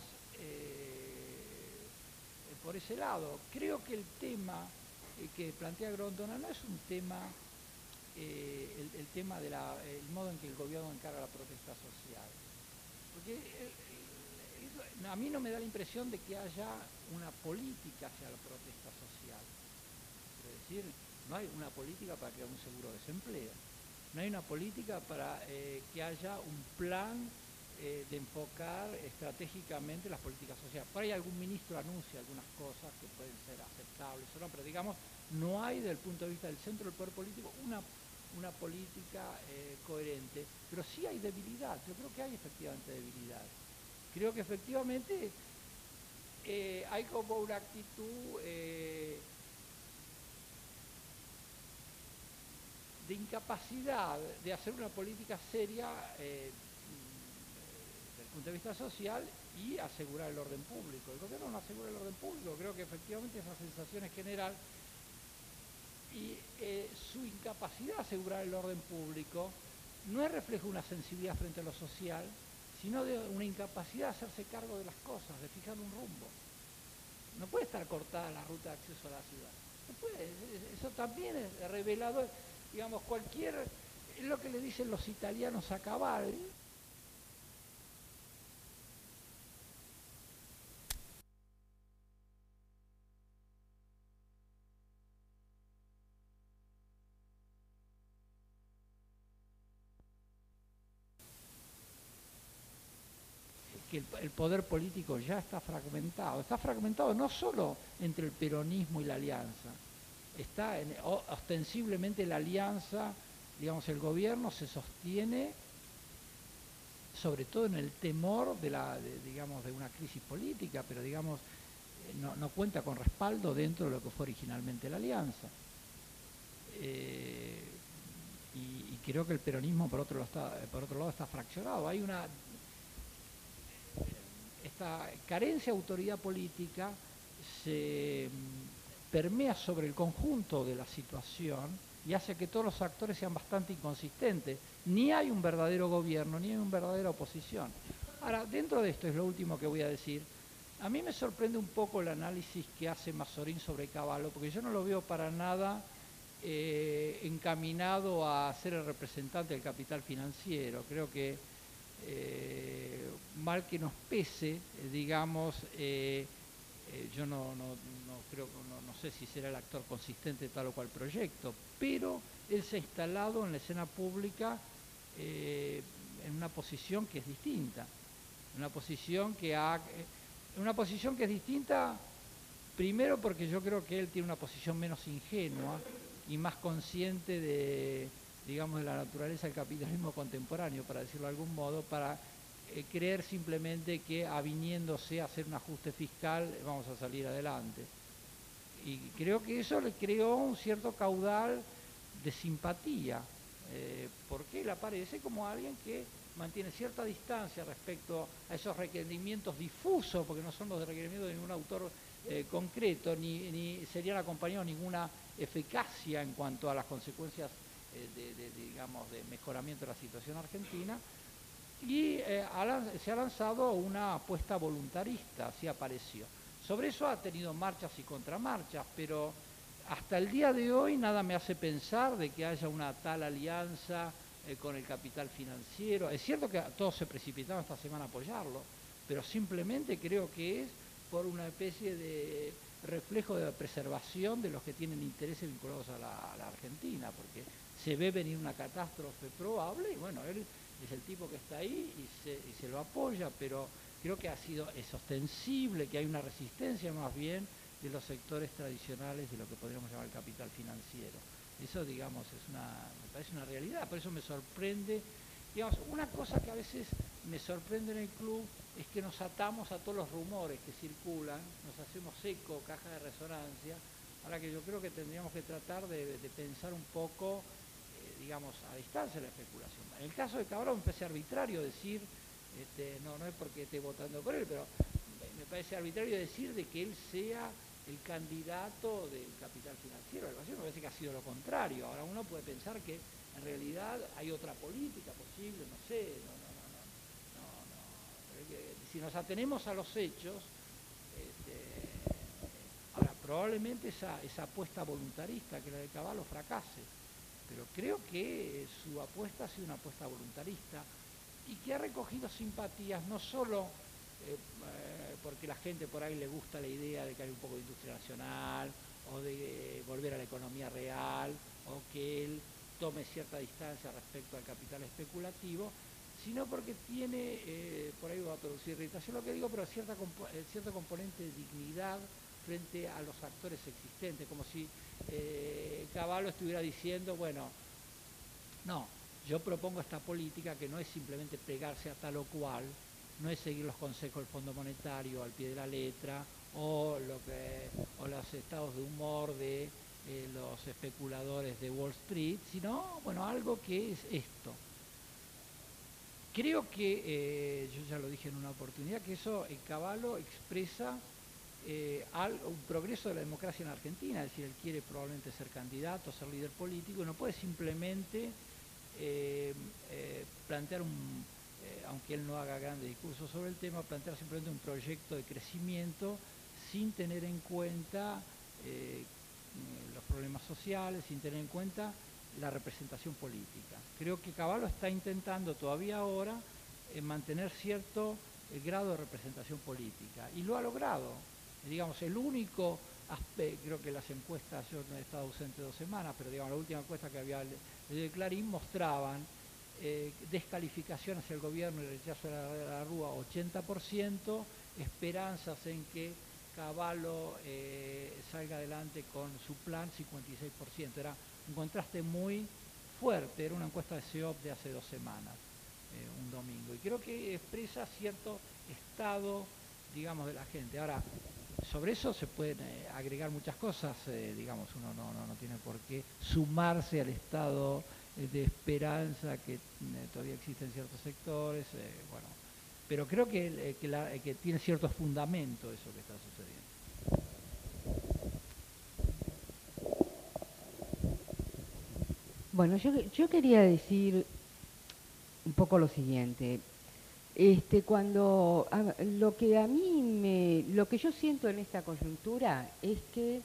por ese lado. Creo que el tema que plantea Grondona no es un tema, el tema del modo en que el gobierno encarga la protesta social. Porque a mí no me da la impresión de que haya una política hacia la protesta social. Es decir, no hay una política para crear un seguro de desempleo. No hay una política para que haya un plan de enfocar estratégicamente las políticas sociales. Por ahí algún ministro anuncia algunas cosas que pueden ser aceptables o no, pero digamos, no hay desde el punto de vista del centro del poder político una política coherente. Pero sí hay debilidad, yo creo que hay efectivamente debilidad. Creo que efectivamente hay como una actitud de incapacidad de hacer una política seria desde el punto de vista social y asegurar el orden público. El gobierno no asegura el orden público, creo que efectivamente esa sensación es general, y su incapacidad de asegurar el orden público no es reflejo de una sensibilidad frente a lo social, sino de una incapacidad de hacerse cargo de las cosas, de fijar un rumbo. No puede estar cortada la ruta de acceso a la ciudad. No puede. Eso también es revelador. Digamos, es lo que le dicen los italianos a Cavalli. Que el poder político ya está fragmentado no solo entre el peronismo y la alianza, ostensiblemente la alianza, digamos, el gobierno se sostiene sobre todo en el temor de una crisis política, pero digamos, no cuenta con respaldo dentro de lo que fue originalmente la alianza. Y creo que el peronismo por otro lado está fraccionado. Hay esta carencia de autoridad política se permea sobre el conjunto de la situación y hace que todos los actores sean bastante inconsistentes. Ni hay un verdadero gobierno, ni hay una verdadera oposición. Ahora, dentro de esto es lo último que voy a decir. A mí me sorprende un poco el análisis que hace Mazzorín sobre Cavallo, porque yo no lo veo para nada encaminado a ser el representante del capital financiero. Creo que mal que nos pese, digamos, yo no sé si será el actor consistente de tal o cual proyecto, pero él se ha instalado en la escena pública en una posición que es distinta, una posición que es distinta primero porque yo creo que él tiene una posición menos ingenua y más consciente de la naturaleza del capitalismo contemporáneo, para decirlo de algún modo, para creer simplemente que aviniéndose a hacer un ajuste fiscal vamos a salir adelante. Y creo que eso le creó un cierto caudal de simpatía, porque él aparece como alguien que mantiene cierta distancia respecto a esos requerimientos difusos, porque no son los requerimientos de ningún autor concreto, ni serían acompañados de ninguna eficacia en cuanto a las consecuencias de mejoramiento de la situación argentina, y se ha lanzado una apuesta voluntarista, así apareció. Sobre eso ha tenido marchas y contramarchas, pero hasta el día de hoy nada me hace pensar de que haya una tal alianza con el capital financiero. Es cierto que todos se precipitaron esta semana a apoyarlo, pero simplemente creo que es por una especie de reflejo de la preservación de los que tienen intereses vinculados a la Argentina, porque se ve venir una catástrofe probable, y bueno, él es el tipo que está ahí y se lo apoya, pero creo que es ostensible que hay una resistencia más bien de los sectores tradicionales de lo que podríamos llamar el capital financiero. Eso, digamos, me parece una realidad, por eso me sorprende. Digamos, una cosa que a veces me sorprende en el club es que nos atamos a todos los rumores que circulan, nos hacemos eco, caja de resonancia, ahora que yo creo que tendríamos que tratar de pensar un poco, digamos, a distancia de la especulación. En el caso de Cabrón me parece arbitrario decir, no es porque esté votando por él, pero me parece arbitrario decir de que él sea el candidato del capital financiero. Me parece que ha sido lo contrario. Ahora uno puede pensar que en realidad hay otra política posible, no sé, si nos atenemos a los hechos, ahora probablemente esa apuesta voluntarista que la de Cavallo fracase, pero creo que su apuesta ha sido una apuesta voluntarista y que ha recogido simpatías no solo porque la gente por ahí le gusta la idea de que hay un poco de industria nacional o de volver a la economía real o que él tome cierta distancia respecto al capital especulativo, sino porque tiene, por ahí va a producir irritación lo que digo, pero cierto componente de dignidad frente a los actores existentes, como si Cavallo estuviera diciendo, bueno, no, yo propongo esta política que no es simplemente pegarse a tal o cual, no es seguir los consejos del Fondo Monetario al pie de la letra o los estados de humor de los especuladores de Wall Street, sino, bueno, algo que es esto. Creo que, yo ya lo dije en una oportunidad, que eso, Cavallo expresa un progreso de la democracia en Argentina, es decir, él quiere probablemente ser candidato, ser líder político, y no puede simplemente plantear aunque él no haga grandes discursos sobre el tema, plantear simplemente un proyecto de crecimiento sin tener en cuenta los problemas sociales, sin tener en cuenta la representación política. Creo que Cavallo está intentando todavía ahora mantener cierto grado de representación política, y lo ha logrado. Digamos, el único aspecto, creo que las encuestas, yo no he estado ausente 2 semanas, pero digamos, la última encuesta que había leído de Clarín mostraban descalificación hacia el gobierno y rechazo a la Rúa 80%, esperanzas en que Cavallo salga adelante con su plan 56%. Era un contraste muy fuerte, era una encuesta de CEOP de hace 2 semanas, un domingo, y creo que expresa cierto estado, digamos, de la gente. Ahora, sobre eso se pueden agregar muchas cosas, digamos, uno no tiene por qué sumarse al estado de esperanza que todavía existe en ciertos sectores, bueno, pero creo que tiene ciertos fundamentos eso que está sucediendo. Bueno, yo quería decir un poco lo siguiente. Lo que yo siento en esta coyuntura es que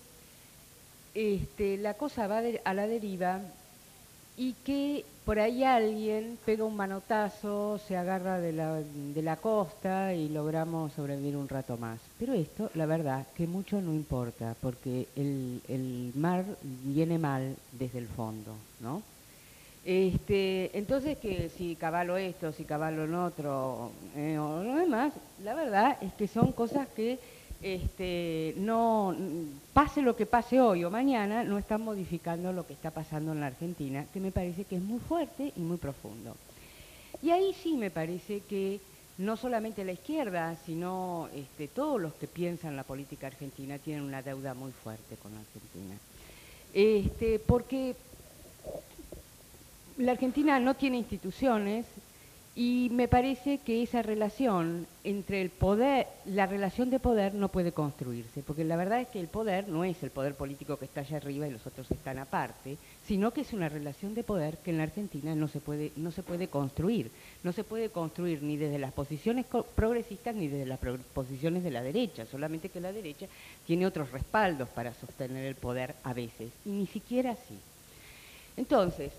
la cosa va a la deriva y que por ahí alguien pega un manotazo, se agarra de la costa y logramos sobrevivir un rato más. Pero esto, la verdad, que mucho no importa, porque el mar viene mal desde el fondo, ¿no? Entonces, que si Cavallo esto, si Cavallo en otro, o lo demás, la verdad es que son cosas que no, pase lo que pase hoy o mañana, no están modificando lo que está pasando en la Argentina, que me parece que es muy fuerte y muy profundo. Y ahí sí me parece que no solamente la izquierda, sino todos los que piensan la política argentina tienen una deuda muy fuerte con la Argentina. Porque la Argentina no tiene instituciones y me parece que esa relación entre el poder, la relación de poder no puede construirse, porque la verdad es que el poder no es el poder político que está allá arriba y los otros están aparte, sino que es una relación de poder que en la Argentina no se puede construir. No se puede construir ni desde las posiciones progresistas ni desde las posiciones de la derecha, solamente que la derecha tiene otros respaldos para sostener el poder a veces, y ni siquiera así. Entonces,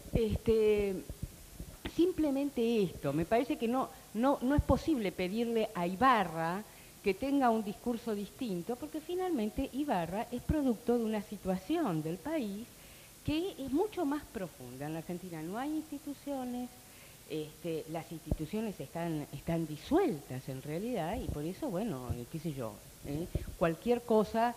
simplemente esto, me parece que no es posible pedirle a Ibarra que tenga un discurso distinto, porque finalmente Ibarra es producto de una situación del país que es mucho más profunda. En la Argentina no hay instituciones, las instituciones están disueltas en realidad, y por eso, bueno, qué sé yo, cualquier cosa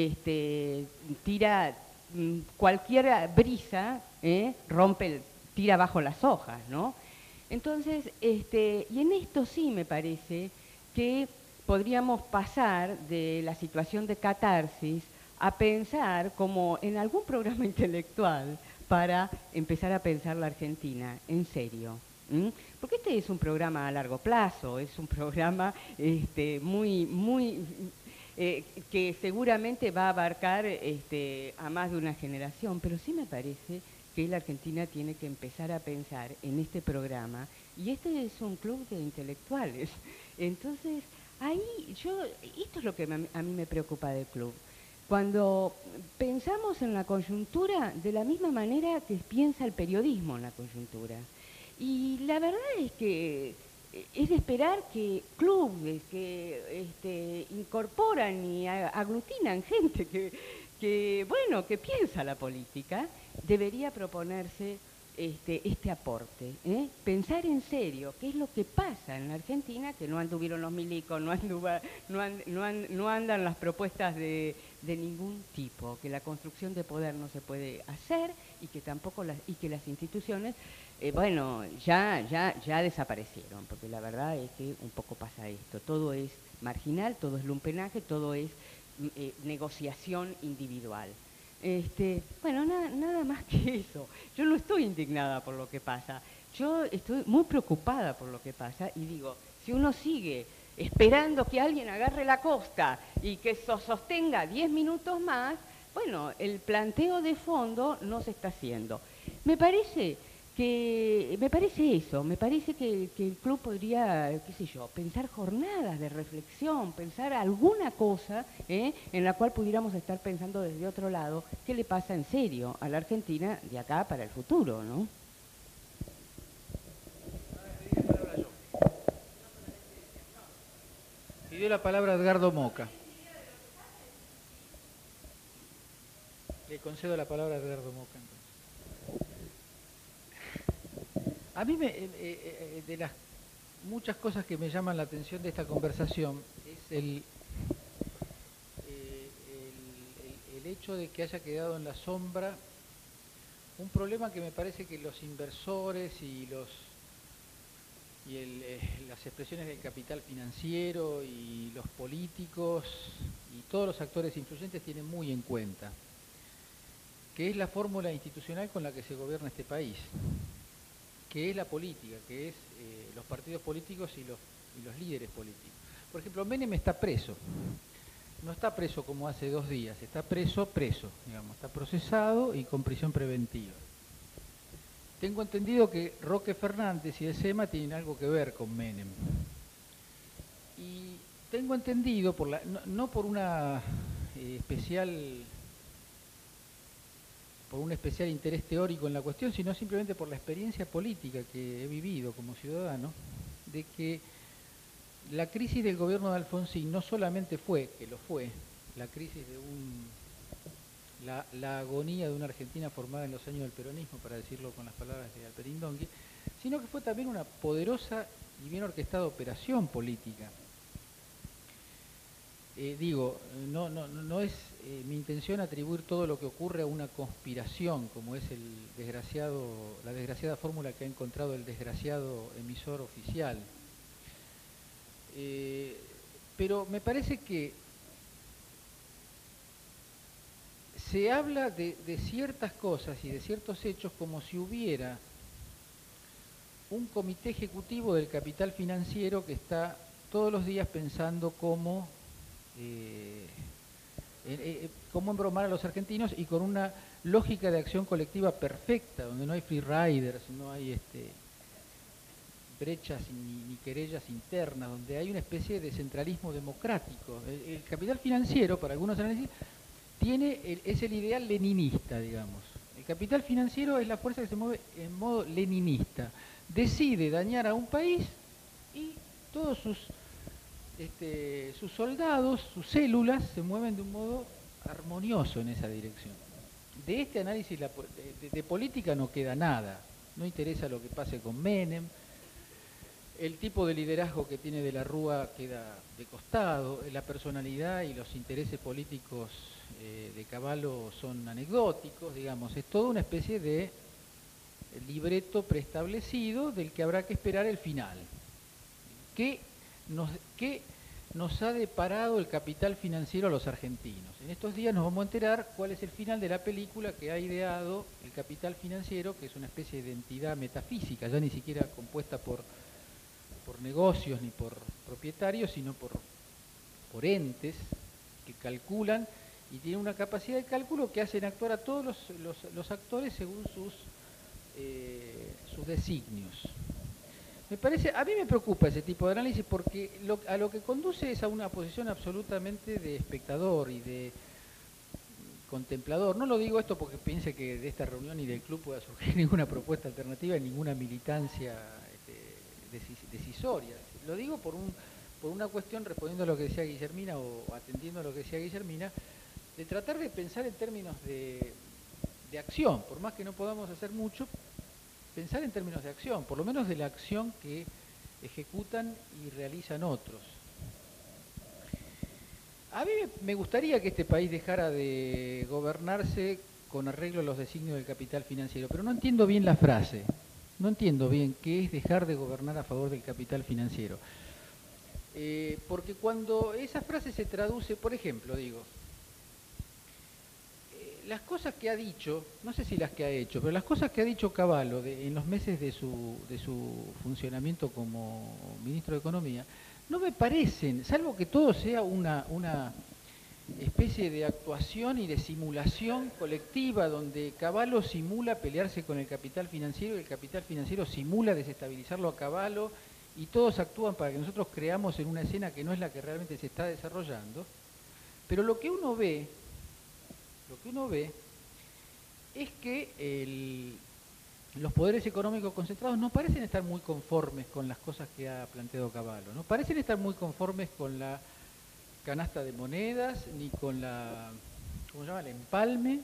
tira, cualquier brisa tira bajo las hojas, ¿no? Entonces, y en esto sí me parece que podríamos pasar de la situación de catarsis a pensar como en algún programa intelectual para empezar a pensar la Argentina en serio. Porque este es un programa a largo plazo, es un programa que seguramente va a abarcar a más de una generación, pero sí me parece que la Argentina tiene que empezar a pensar en este programa, y este es un club de intelectuales. Entonces, ahí esto es lo que a mí me preocupa del club. Cuando pensamos en la coyuntura de la misma manera que piensa el periodismo en la coyuntura. Y la verdad es que es de esperar que clubes que incorporan y aglutinan gente que piensa la política, debería proponerse este aporte, pensar en serio qué es lo que pasa en la Argentina, que no anduvieron los milicos, no andan las propuestas de de ningún tipo, que la construcción de poder no se puede hacer y que tampoco y que las instituciones, bueno, ya desaparecieron, porque la verdad es que un poco pasa esto, todo es marginal, todo es lumpenaje, todo es negociación individual. Bueno, nada más que eso. Yo no estoy indignada por lo que pasa. Yo estoy muy preocupada por lo que pasa y digo, si uno sigue esperando que alguien agarre la costa y que sostenga 10 minutos más, bueno, el planteo de fondo no se está haciendo. Me parece eso, me parece que el club podría, qué sé yo, pensar jornadas de reflexión, pensar alguna cosa en la cual pudiéramos estar pensando desde otro lado qué le pasa en serio a la Argentina de acá para el futuro, ¿no? Pidió la palabra Edgardo Moca. Le concedo la palabra a Edgardo Moca. Entonces. A mí, de las muchas cosas que me llaman la atención de esta conversación, es el hecho de que haya quedado en la sombra un problema que me parece que los inversores y las expresiones del capital financiero y los políticos y todos los actores influyentes tienen muy en cuenta, que es la fórmula institucional con la que se gobierna este país, que es la política, que es los partidos políticos y los líderes políticos. Por ejemplo, Menem está preso. No está preso como hace 2 días, está preso, digamos, está procesado y con prisión preventiva. Tengo entendido que Roque Fernández y el SEMA tienen algo que ver con Menem. Y tengo entendido, no por un especial interés teórico en la cuestión, sino simplemente por la experiencia política que he vivido como ciudadano, de que la crisis del gobierno de Alfonsín no solamente fue la crisis de la agonía de una Argentina formada en los años del peronismo, para decirlo con las palabras de Alperín Dongui, sino que fue también una poderosa y bien orquestada operación política. No es mi intención atribuir todo lo que ocurre a una conspiración, como es la desgraciada fórmula que ha encontrado el desgraciado emisor oficial. Pero me parece que se habla de ciertas cosas y de ciertos hechos como si hubiera un comité ejecutivo del capital financiero que está todos los días pensando cómo embromar a los argentinos, y con una lógica de acción colectiva perfecta, donde no hay free riders, no hay brechas ni querellas internas, donde hay una especie de centralismo democrático. El capital financiero, para algunos análisis, es el ideal leninista, digamos. El capital financiero es la fuerza que se mueve en modo leninista. Decide dañar a un país y todos sus soldados, sus células, se mueven de un modo armonioso en esa dirección. De este análisis de política no queda nada. No interesa lo que pase con Menem. El tipo de liderazgo que tiene de la Rúa queda de costado. La personalidad y los intereses políticos de Cavallo son anecdóticos, digamos. Es toda una especie de libreto preestablecido del que habrá que esperar el final. ¿Qué nos ha deparado el capital financiero a los argentinos? En estos días nos vamos a enterar cuál es el final de la película que ha ideado el capital financiero, que es una especie de entidad metafísica, ya ni siquiera compuesta por negocios ni por propietarios, sino por entes que calculan y tienen una capacidad de cálculo que hacen actuar a todos los actores según sus designios. A mí me preocupa ese tipo de análisis, porque a lo que conduce es a una posición absolutamente de espectador y de contemplador. No lo digo esto porque piense que de esta reunión y del club pueda surgir ninguna propuesta alternativa y ninguna militancia decisoria. Lo digo por una cuestión, respondiendo a lo que decía Guillermina o atendiendo a lo que decía Guillermina, de tratar de pensar en términos de acción, por más que no podamos hacer mucho, pensar en términos de acción, por lo menos de la acción que ejecutan y realizan otros. A mí me gustaría que este país dejara de gobernarse con arreglo a los designios del capital financiero, pero no entiendo bien la frase. No entiendo bien qué es dejar de gobernar a favor del capital financiero. Porque cuando esa frase se traduce, por ejemplo, digo, las cosas que ha dicho, no sé si las que ha hecho, pero las cosas que ha dicho Cavallo en los meses de su funcionamiento como ministro de Economía, no me parecen, salvo que todo sea una especie de actuación y de simulación colectiva, donde Cavallo simula pelearse con el capital financiero y el capital financiero simula desestabilizarlo a Cavallo, y todos actúan para que nosotros creamos en una escena que no es la que realmente se está desarrollando. Pero lo que uno ve es que los poderes económicos concentrados no parecen estar muy conformes con las cosas que ha planteado Cavallo, no parecen estar muy conformes con la canasta de monedas, ni con la, ¿cómo se llama?, el empalme,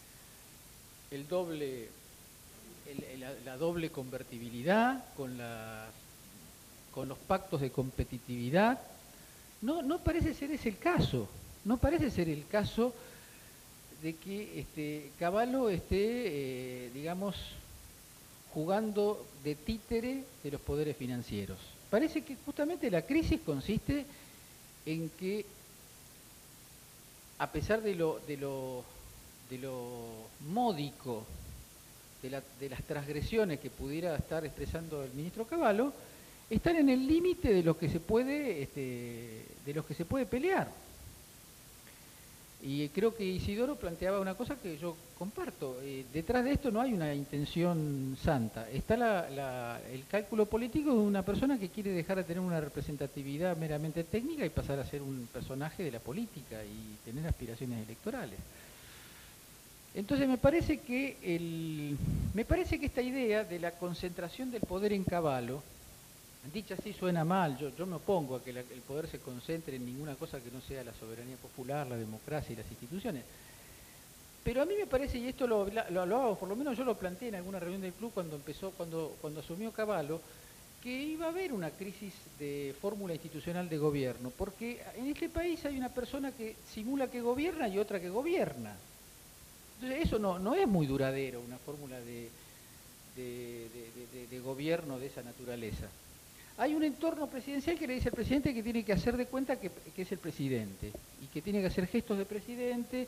la doble convertibilidad, con los pactos de competitividad. No parece ser ese el caso, no parece ser el caso de que Cavallo esté, digamos, jugando de títere de los poderes financieros. Parece que justamente la crisis consiste en que, a pesar de lo módico de las transgresiones que pudiera estar expresando el ministro Cavallo, están en el límite de lo que se puede, de los que se puede pelear. Y creo que Isidoro planteaba una cosa que yo comparto. Detrás de esto no hay una intención santa. Está el cálculo político de una persona que quiere dejar de tener una representatividad meramente técnica y pasar a ser un personaje de la política y tener aspiraciones electorales. Entonces me parece que esta idea de la concentración del poder en Cavallo, dicha así suena mal, yo me opongo a que el poder se concentre en ninguna cosa que no sea la soberanía popular, la democracia y las instituciones. Pero a mí me parece, y esto lo hago, por lo menos yo lo planteé en alguna reunión del club cuando asumió Cavallo, que iba a haber una crisis de fórmula institucional de gobierno, porque en este país hay una persona que simula que gobierna y otra que gobierna. Entonces eso no es muy duradero, una fórmula de gobierno de esa naturaleza. Hay un entorno presidencial que le dice al presidente que tiene que hacer de cuenta que es el presidente y que tiene que hacer gestos de presidente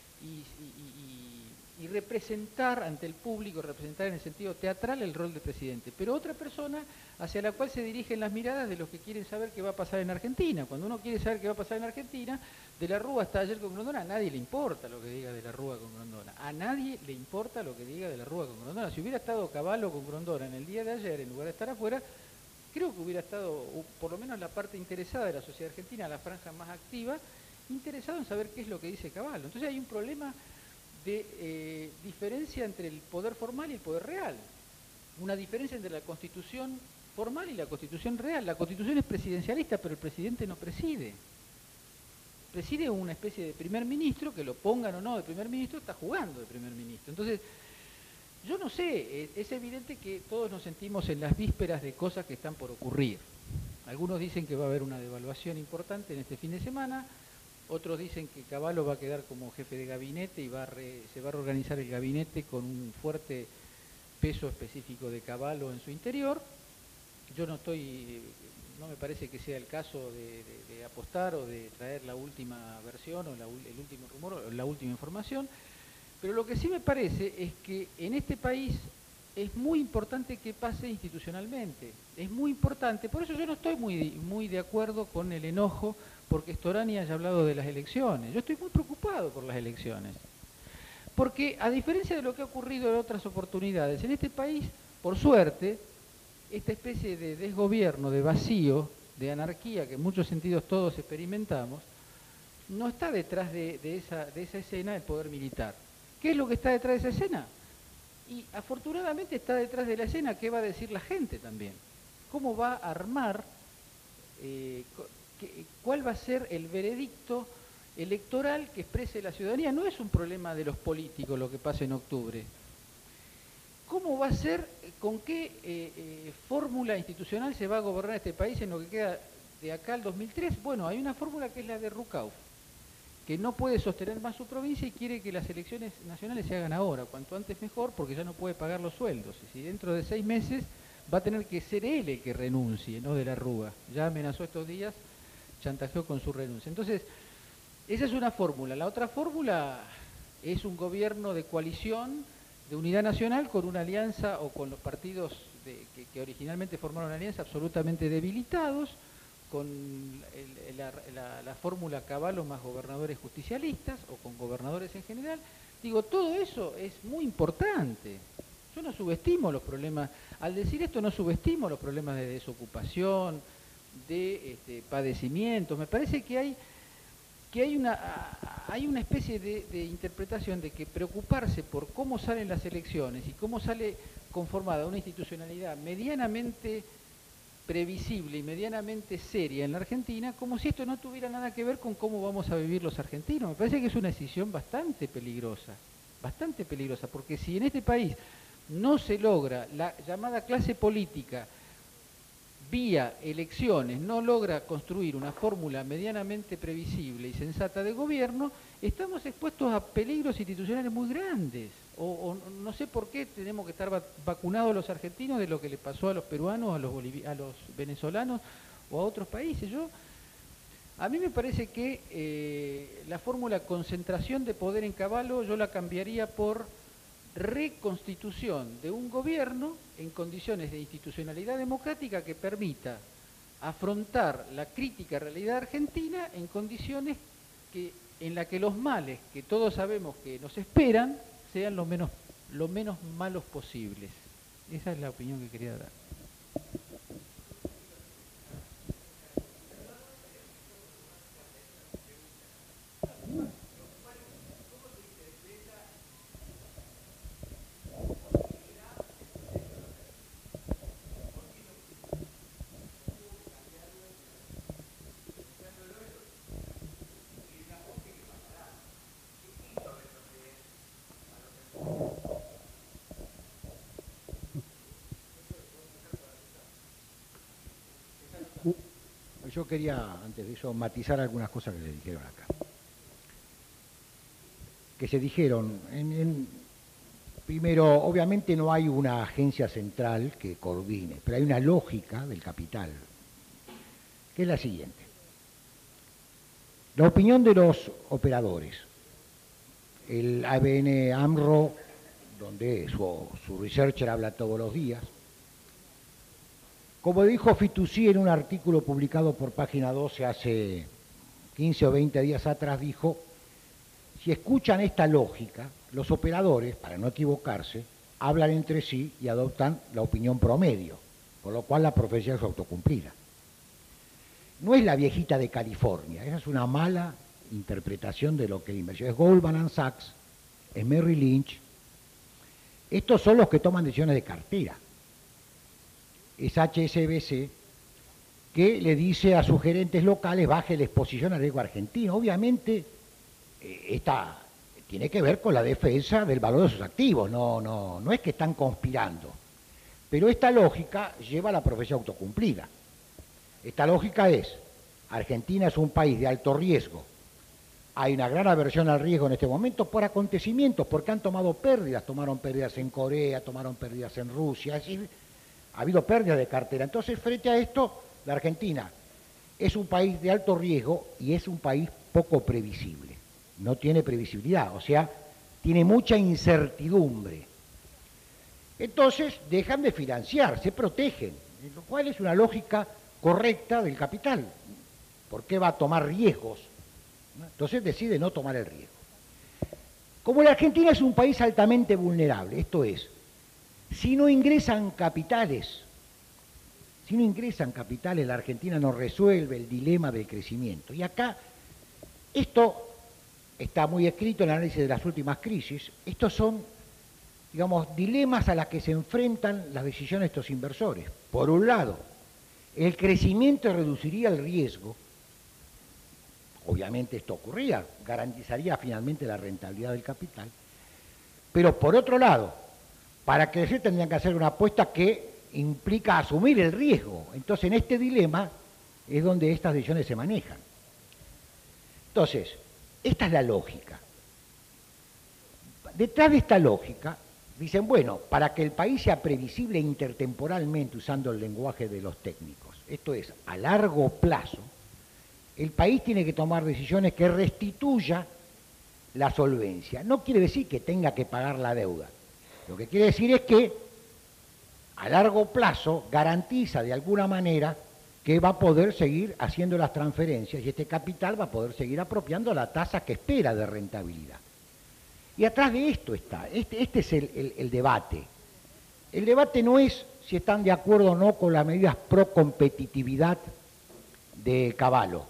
y representar ante el público, representar en el sentido teatral el rol de presidente. Pero otra persona hacia la cual se dirigen las miradas de los que quieren saber qué va a pasar en Argentina. Cuando uno quiere saber qué va a pasar en Argentina, De la Rúa está ayer con Grondona, a nadie le importa lo que diga De la Rúa con Grondona. A nadie le importa lo que diga De la Rúa con Grondona. Si hubiera estado Cavallo con Grondona en el día de ayer, en lugar de estar afuera, creo que hubiera estado, por lo menos la parte interesada de la sociedad argentina, la franja más activa, interesado en saber qué es lo que dice Cavallo. Entonces hay un problema de diferencia entre el poder formal y el poder real. Una diferencia entre la Constitución formal y la Constitución real. La Constitución es presidencialista, pero el presidente no preside. Preside una especie de primer ministro, que lo pongan o no de primer ministro, está jugando de primer ministro. Entonces, yo no sé, es evidente que todos nos sentimos en las vísperas de cosas que están por ocurrir. Algunos dicen que va a haber una devaluación importante en este fin de semana, otros dicen que Cavallo va a quedar como jefe de gabinete y se va a reorganizar el gabinete con un fuerte peso específico de Cavallo en su interior. Yo no me parece que sea el caso de apostar o de traer la última versión o el último rumor o la última información. Pero lo que sí me parece es que en este país es muy importante que pase institucionalmente. Es muy importante. Por eso yo no estoy muy de acuerdo con el enojo porque Storani haya hablado de las elecciones. Yo estoy muy preocupado por las elecciones. Porque a diferencia de lo que ha ocurrido en otras oportunidades, en este país, por suerte, esta especie de desgobierno, de vacío, de anarquía que en muchos sentidos todos experimentamos, no está detrás de esa escena el poder militar. ¿Qué es lo que está detrás de esa escena? Y afortunadamente está detrás de la escena qué va a decir la gente también. ¿Cómo va a armar, cuál va a ser el veredicto electoral que exprese la ciudadanía? No es un problema de los políticos lo que pasa en octubre. ¿Cómo va a ser, con qué fórmula institucional se va a gobernar este país en lo que queda de acá al 2003? Bueno, hay una fórmula que es la de Rucauf. que no puede sostener más su provincia y quiere que las elecciones nacionales se hagan ahora, cuanto antes mejor, porque ya no puede pagar los sueldos. Y si dentro de 6 meses va a tener que ser él el que renuncie, no de la Rúa. Ya amenazó estos días, chantajeó con su renuncia. Entonces, esa es una fórmula. La otra fórmula es un gobierno de coalición, de unidad nacional, con una alianza o con los partidos que originalmente formaron una alianza absolutamente debilitados, con la fórmula Caballo más gobernadores justicialistas o con gobernadores en general. Digo, todo eso es muy importante. Yo no subestimo los problemas, al decir esto no subestimo los problemas de desocupación, de padecimientos. Me parece que hay una especie de interpretación de que preocuparse por cómo salen las elecciones y cómo sale conformada una institucionalidad medianamente previsible y medianamente seria en la Argentina, como si esto no tuviera nada que ver con cómo vamos a vivir los argentinos. Me parece que es una decisión bastante peligrosa, porque si en este país no se logra la llamada clase política vía elecciones, no logra construir una fórmula medianamente previsible y sensata de gobierno, estamos expuestos a peligros institucionales muy grandes. O no sé por qué tenemos que estar vacunados los argentinos de lo que le pasó a los peruanos, a los venezolanos o a otros países. A mí me parece que la fórmula concentración de poder en Caballo yo la cambiaría por reconstitución de un gobierno en condiciones de institucionalidad democrática que permita afrontar la crítica realidad argentina en condiciones en las que los males que todos sabemos que nos esperan sean lo menos malos posibles. Esa es la opinión que quería dar. Yo quería, antes de eso, matizar algunas cosas que se dijeron acá. Que se dijeron, primero, obviamente no hay una agencia central que coordine, pero hay una lógica del capital, que es la siguiente. La opinión de los operadores, el ABN AMRO, donde su researcher habla todos los días, como dijo Fitoussi en un artículo publicado por Página 12 hace 15 o 20 días atrás, dijo, si escuchan esta lógica, los operadores, para no equivocarse, hablan entre sí y adoptan la opinión promedio, con lo cual la profecía es autocumplida. No es la viejita de California, esa es una mala interpretación de lo que la inversión es Goldman Sachs, es Merrill Lynch. Estos son los que toman decisiones de cartera. Es HSBC que le dice a sus gerentes locales baje la exposición al riesgo argentino. Obviamente, esta tiene que ver con la defensa del valor de sus activos, no es que están conspirando. Pero esta lógica lleva a la profecía autocumplida. Esta lógica es, Argentina es un país de alto riesgo. Hay una gran aversión al riesgo en este momento por acontecimientos, porque han tomado pérdidas. Tomaron pérdidas en Corea, tomaron pérdidas en Rusia, es decir, ha habido pérdidas de cartera. Entonces, frente a esto, la Argentina es un país de alto riesgo y es un país poco previsible. No tiene previsibilidad, o sea, tiene mucha incertidumbre. Entonces, dejan de financiar, se protegen, lo cual es una lógica correcta del capital. ¿Por qué va a tomar riesgos? Entonces decide no tomar el riesgo. Como la Argentina es un país altamente vulnerable, esto es, si no ingresan capitales, la Argentina no resuelve el dilema del crecimiento. Y acá, esto está muy escrito en el análisis de las últimas crisis, estos son, digamos, dilemas a los que se enfrentan las decisiones de estos inversores. Por un lado, el crecimiento reduciría el riesgo, obviamente esto ocurría, garantizaría finalmente la rentabilidad del capital, pero por otro lado, para crecer tendrían que hacer una apuesta que implica asumir el riesgo. Entonces, en este dilema es donde estas decisiones se manejan. Entonces, Esta es la lógica. Detrás de esta lógica, dicen, bueno, para que el país sea previsible intertemporalmente, usando el lenguaje de los técnicos, esto es, a largo plazo, el país tiene que tomar decisiones que restituya la solvencia. No quiere decir que tenga que pagar la deuda. Lo que quiere decir es que a largo plazo garantiza de alguna manera que va a poder seguir haciendo las transferencias y este capital va a poder seguir apropiando la tasa que espera de rentabilidad. Y atrás de esto está, este es el debate. El debate no es si están de acuerdo o no con las medidas pro competitividad de Cavallo.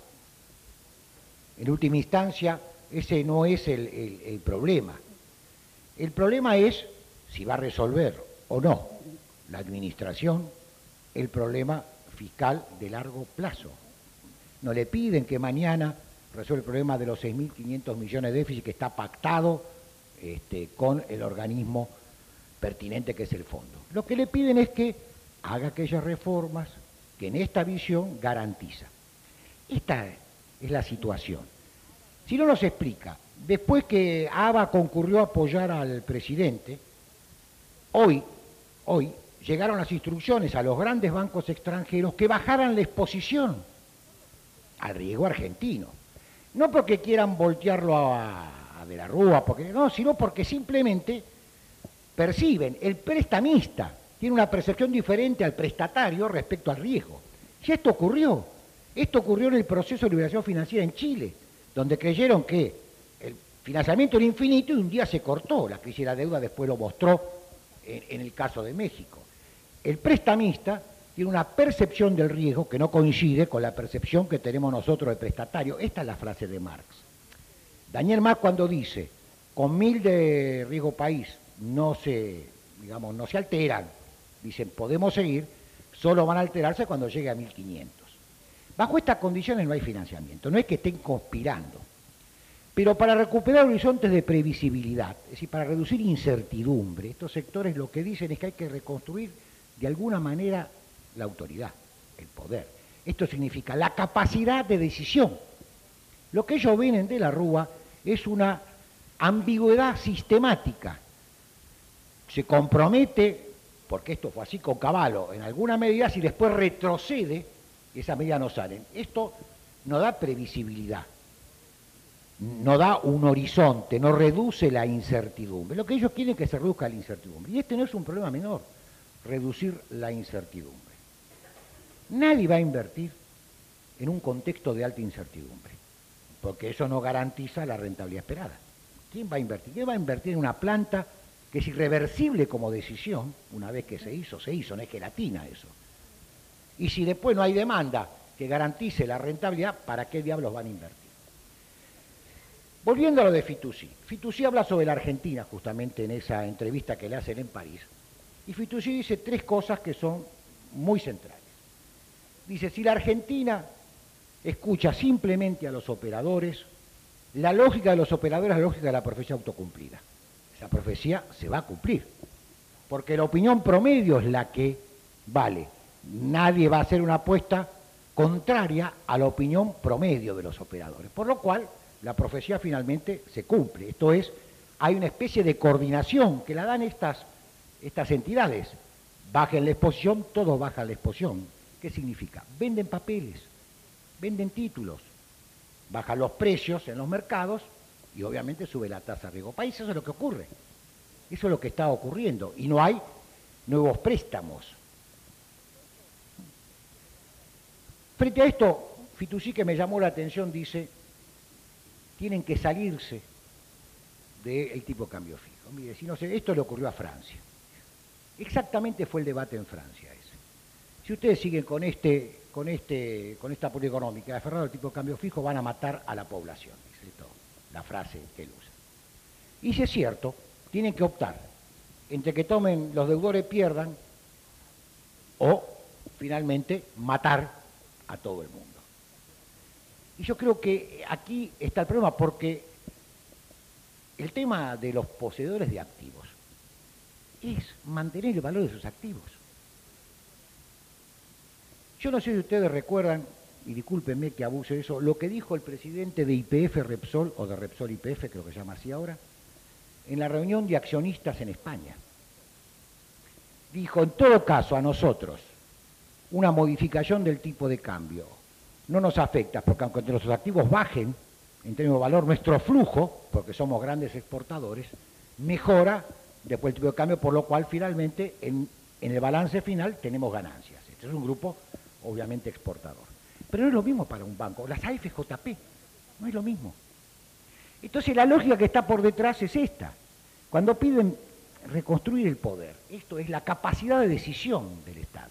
En última instancia, ese no es el problema. El problema es si va a resolver o no la administración el problema fiscal de largo plazo. No le piden que mañana resuelva el problema de los 6.500 millones de déficit que está pactado con el organismo pertinente que es el fondo. Lo que le piden es que haga aquellas reformas que en esta visión garantiza. Esta es la situación. Si no nos explica, después que ABA concurrió a apoyar al presidente, hoy llegaron las instrucciones a los grandes bancos extranjeros que bajaran la exposición al riesgo argentino. No porque quieran voltearlo a De la Rúa, sino porque simplemente perciben, el prestamista tiene una percepción diferente al prestatario respecto al riesgo. Y esto ocurrió en el proceso de liberación financiera en Chile, donde creyeron que el financiamiento era infinito y un día se cortó. La crisis de la deuda después lo mostró en el caso de México. El prestamista tiene una percepción del riesgo que no coincide con la percepción que tenemos nosotros de prestatario. Esta es la frase de Marx. Daniel Marx cuando dice, con 1.000 de riesgo país no se alteran, dicen, podemos seguir, solo van a alterarse cuando llegue a 1.500. Bajo estas condiciones no hay financiamiento, no es que estén conspirando. Pero para recuperar horizontes de previsibilidad, es decir, para reducir incertidumbre, estos sectores lo que dicen es que hay que reconstruir de alguna manera la autoridad, el poder. Esto significa la capacidad de decisión. Lo que ellos ven en De la Rúa es una ambigüedad sistemática. Se compromete, porque esto fue así con Cavallo, en alguna medida, si después retrocede, esas medidas no salen. Esto no da previsibilidad, no da un horizonte, no reduce la incertidumbre. Lo que ellos quieren es que se reduzca la incertidumbre. Y este no es un problema menor, reducir la incertidumbre. Nadie va a invertir en un contexto de alta incertidumbre, porque eso no garantiza la rentabilidad esperada. ¿Quién va a invertir? ¿Quién va a invertir en una planta que es irreversible como decisión? Una vez que se hizo, no es gelatina eso. Y si después no hay demanda que garantice la rentabilidad, ¿para qué diablos van a invertir? Volviendo a lo de Fitoussi. Fitoussi habla sobre la Argentina, justamente en esa entrevista que le hacen en París. Y Fitoussi dice tres cosas que son muy centrales. Dice, si la Argentina escucha simplemente a los operadores, la lógica de los operadores es la lógica de la profecía autocumplida. Esa profecía se va a cumplir, porque la opinión promedio es la que vale. Nadie va a hacer una apuesta contraria a la opinión promedio de los operadores, por lo cual la profecía finalmente se cumple. Esto es, hay una especie de coordinación que la dan estas entidades. Bajen la exposición, todos bajan la exposición. ¿Qué significa? Venden papeles, venden títulos, bajan los precios en los mercados y obviamente sube la tasa de riesgo país. Eso es lo que ocurre. Eso es lo que está ocurriendo. Y no hay nuevos préstamos. Frente a esto, Fitoussi, que me llamó la atención, dice, tienen que salirse del tipo de cambio fijo. Mire, si no sé, esto le ocurrió a Francia. Exactamente fue el debate en Francia ese. Si ustedes siguen con esta política económica aferrado al tipo de cambio fijo, van a matar a la población, dice todo, la frase que él usa. Y si es cierto, tienen que optar entre que tomen los deudores pierdan o finalmente matar a todo el mundo. Y yo creo que aquí está el problema, porque el tema de los poseedores de activos es mantener el valor de sus activos. Yo no sé si ustedes recuerdan y discúlpenme que abuse de eso, lo que dijo el presidente de YPF Repsol, o de Repsol YPF, creo que se llama así ahora, en la reunión de accionistas en España. Dijo, en todo caso, a nosotros, una modificación del tipo de cambio no nos afecta, porque aunque nuestros activos bajen, en términos de valor, nuestro flujo, porque somos grandes exportadores, mejora después el tipo de cambio, por lo cual finalmente en el balance final tenemos ganancias. Este es un grupo obviamente exportador. Pero no es lo mismo para un banco. Las AFJP no es lo mismo. Entonces la lógica que está por detrás es esta. Cuando piden reconstruir el poder, esto es la capacidad de decisión del Estado.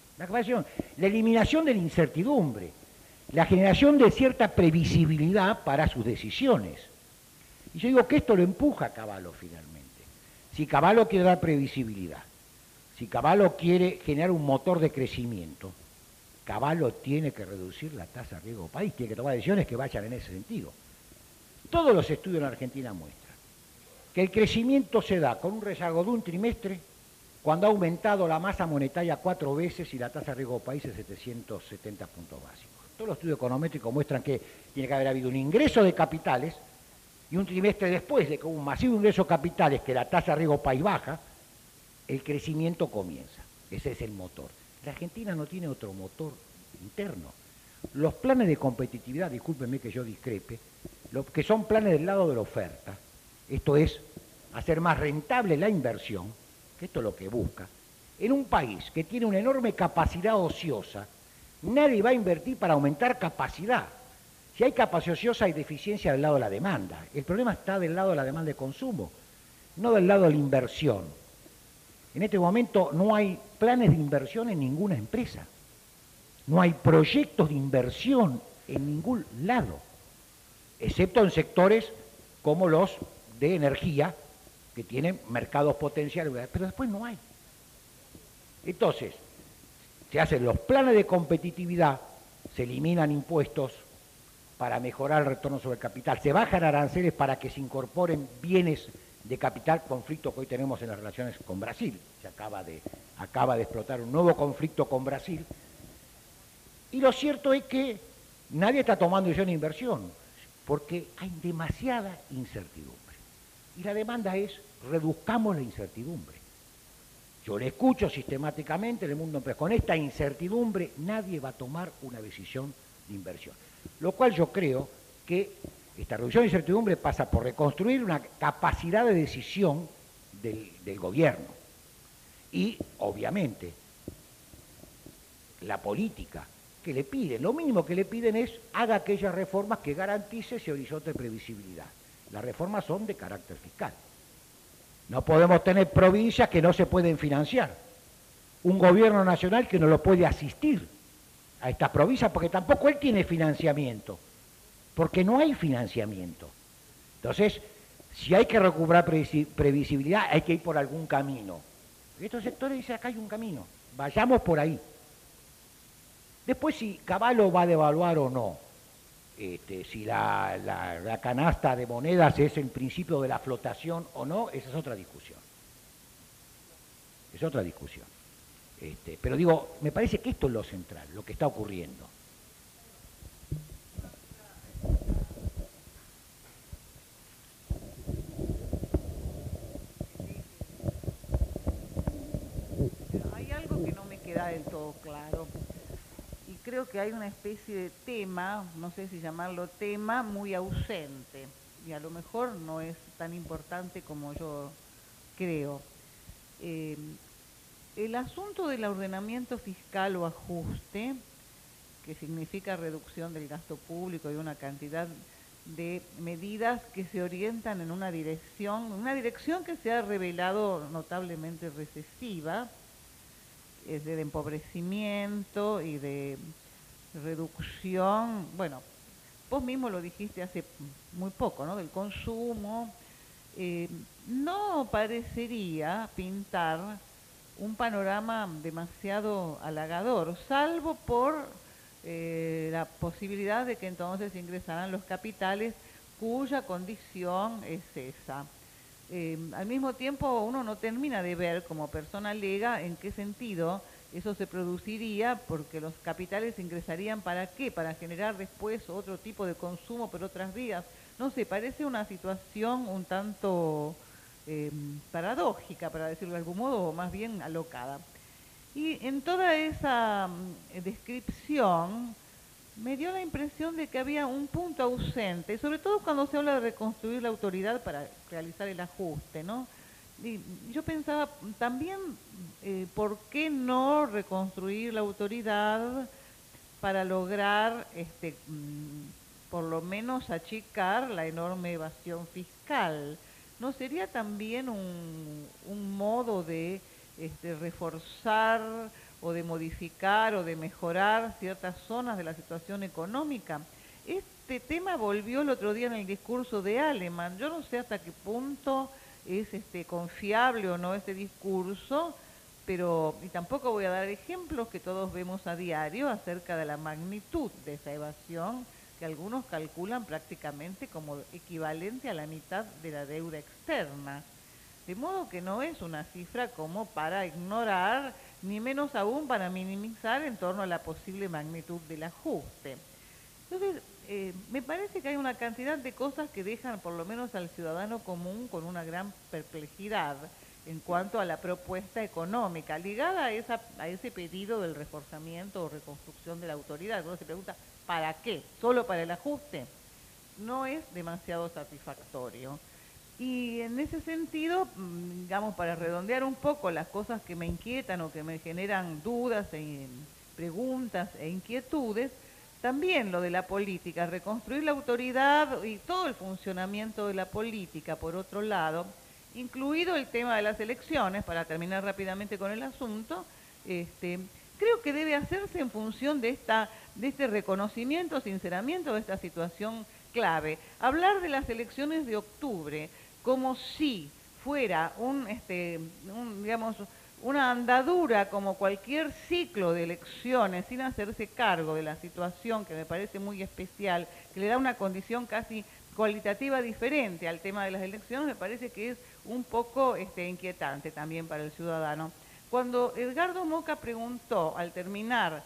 La eliminación de la incertidumbre, la generación de cierta previsibilidad para sus decisiones. Y yo digo que esto lo empuja a Cavallo finalmente. Si Cavallo quiere dar previsibilidad, si Cavallo quiere generar un motor de crecimiento, Cavallo tiene que reducir la tasa de riesgo del país, tiene que tomar decisiones que vayan en ese sentido. Todos los estudios en Argentina muestran que el crecimiento se da con un rezago de un trimestre cuando ha aumentado la masa monetaria 4 veces y la tasa de riesgo del país es 770 puntos básicos. Todos los estudios econométricos muestran que tiene que haber habido un ingreso de capitales y un trimestre después de que hubo un masivo ingreso de capitales, que la tasa de riesgo del país baja, el crecimiento comienza. Ese es el motor. La Argentina no tiene otro motor interno. Los planes de competitividad, discúlpenme que yo discrepe, que son planes del lado de la oferta, esto es, hacer más rentable la inversión, que esto es lo que busca, en un país que tiene una enorme capacidad ociosa, nadie va a invertir para aumentar capacidad. Si hay capacidad ociosa hay deficiencia del lado de la demanda. El problema está del lado de la demanda de consumo, no del lado de la inversión. En este momento no hay planes de inversión en ninguna empresa. No hay proyectos de inversión en ningún lado, excepto en sectores como los de energía, que tienen mercados potenciales, pero después no hay. Entonces, se hacen los planes de competitividad, se eliminan impuestos para mejorar el retorno sobre el capital, se bajan aranceles para que se incorporen bienes de capital, conflicto que hoy tenemos en las relaciones con Brasil. Se acaba de explotar un nuevo conflicto con Brasil. Y lo cierto es que nadie está tomando decisión de inversión, porque hay demasiada incertidumbre. Y la demanda es, reduzcamos la incertidumbre. Yo le escucho sistemáticamente en el mundo empresarial, con esta incertidumbre nadie va a tomar una decisión de inversión. Lo cual yo creo que esta reducción de incertidumbre pasa por reconstruir una capacidad de decisión del gobierno. Y, obviamente, la política que le piden, lo mínimo que le piden es haga aquellas reformas que garantice ese horizonte de previsibilidad. Las reformas son de carácter fiscal. No podemos tener provincias que no se pueden financiar. Un gobierno nacional que no lo puede asistir a estas provincias porque tampoco él tiene financiamiento. Porque no hay financiamiento. Entonces, si hay que recuperar previsibilidad, hay que ir por algún camino. Y estos sectores dicen, acá hay un camino, vayamos por ahí. Después, si Cavallo va a devaluar o no, si la canasta de monedas es el principio de la flotación o no, esa es otra discusión. Es otra discusión. Pero digo, me parece que esto es lo central, lo que está ocurriendo. Hay algo que no me queda del todo claro. Y creo que hay una especie de tema, no sé si llamarlo tema, muy ausente. Y a lo mejor no es tan importante como yo creo. El asunto del ordenamiento fiscal o ajuste, que significa reducción del gasto público y una cantidad de medidas que se orientan en una dirección que se ha revelado notablemente recesiva, es de empobrecimiento y de reducción, bueno, vos mismo lo dijiste hace muy poco, ¿no?, del consumo. No parecería pintar un panorama demasiado halagador, salvo por la posibilidad de que entonces ingresaran los capitales cuya condición es esa. Al mismo tiempo uno no termina de ver como persona lega en qué sentido eso se produciría porque los capitales ingresarían ¿para qué? Para generar después otro tipo de consumo por otras vías. No sé, parece una situación un tanto paradójica, para decirlo de algún modo, o más bien alocada. Y en toda esa descripción me dio la impresión de que había un punto ausente, sobre todo cuando se habla de reconstruir la autoridad para realizar el ajuste, ¿no? Y yo pensaba también, ¿por qué no reconstruir la autoridad para lograr, por lo menos achicar la enorme evasión fiscal? ¿No sería también un modo de reforzar o de modificar o de mejorar ciertas zonas de la situación económica? Este tema volvió el otro día en el discurso de Aleman. Yo no sé hasta qué punto es confiable o no este discurso, pero y tampoco voy a dar ejemplos que todos vemos a diario acerca de la magnitud de esa evasión que algunos calculan prácticamente como equivalente a la mitad de la deuda externa. De modo que no es una cifra como para ignorar, ni menos aún para minimizar en torno a la posible magnitud del ajuste. Entonces, me parece que hay una cantidad de cosas que dejan por lo menos al ciudadano común con una gran perplejidad en cuanto a la propuesta económica, ligada a ese pedido del reforzamiento o reconstrucción de la autoridad. Uno se pregunta, ¿para qué? ¿Solo para el ajuste? No es demasiado satisfactorio. Y en ese sentido, digamos, para redondear un poco las cosas que me inquietan o que me generan dudas, preguntas e inquietudes, también lo de la política, reconstruir la autoridad y todo el funcionamiento de la política, por otro lado, incluido el tema de las elecciones, para terminar rápidamente con el asunto, creo que debe hacerse en función de este reconocimiento, sinceramiento de esta situación clave. Hablar de las elecciones de octubre como si fuera digamos, una andadura como cualquier ciclo de elecciones, sin hacerse cargo de la situación que me parece muy especial, que le da una condición casi cualitativa diferente al tema de las elecciones, me parece que es un poco inquietante también para el ciudadano. Cuando Edgardo Moca preguntó al terminar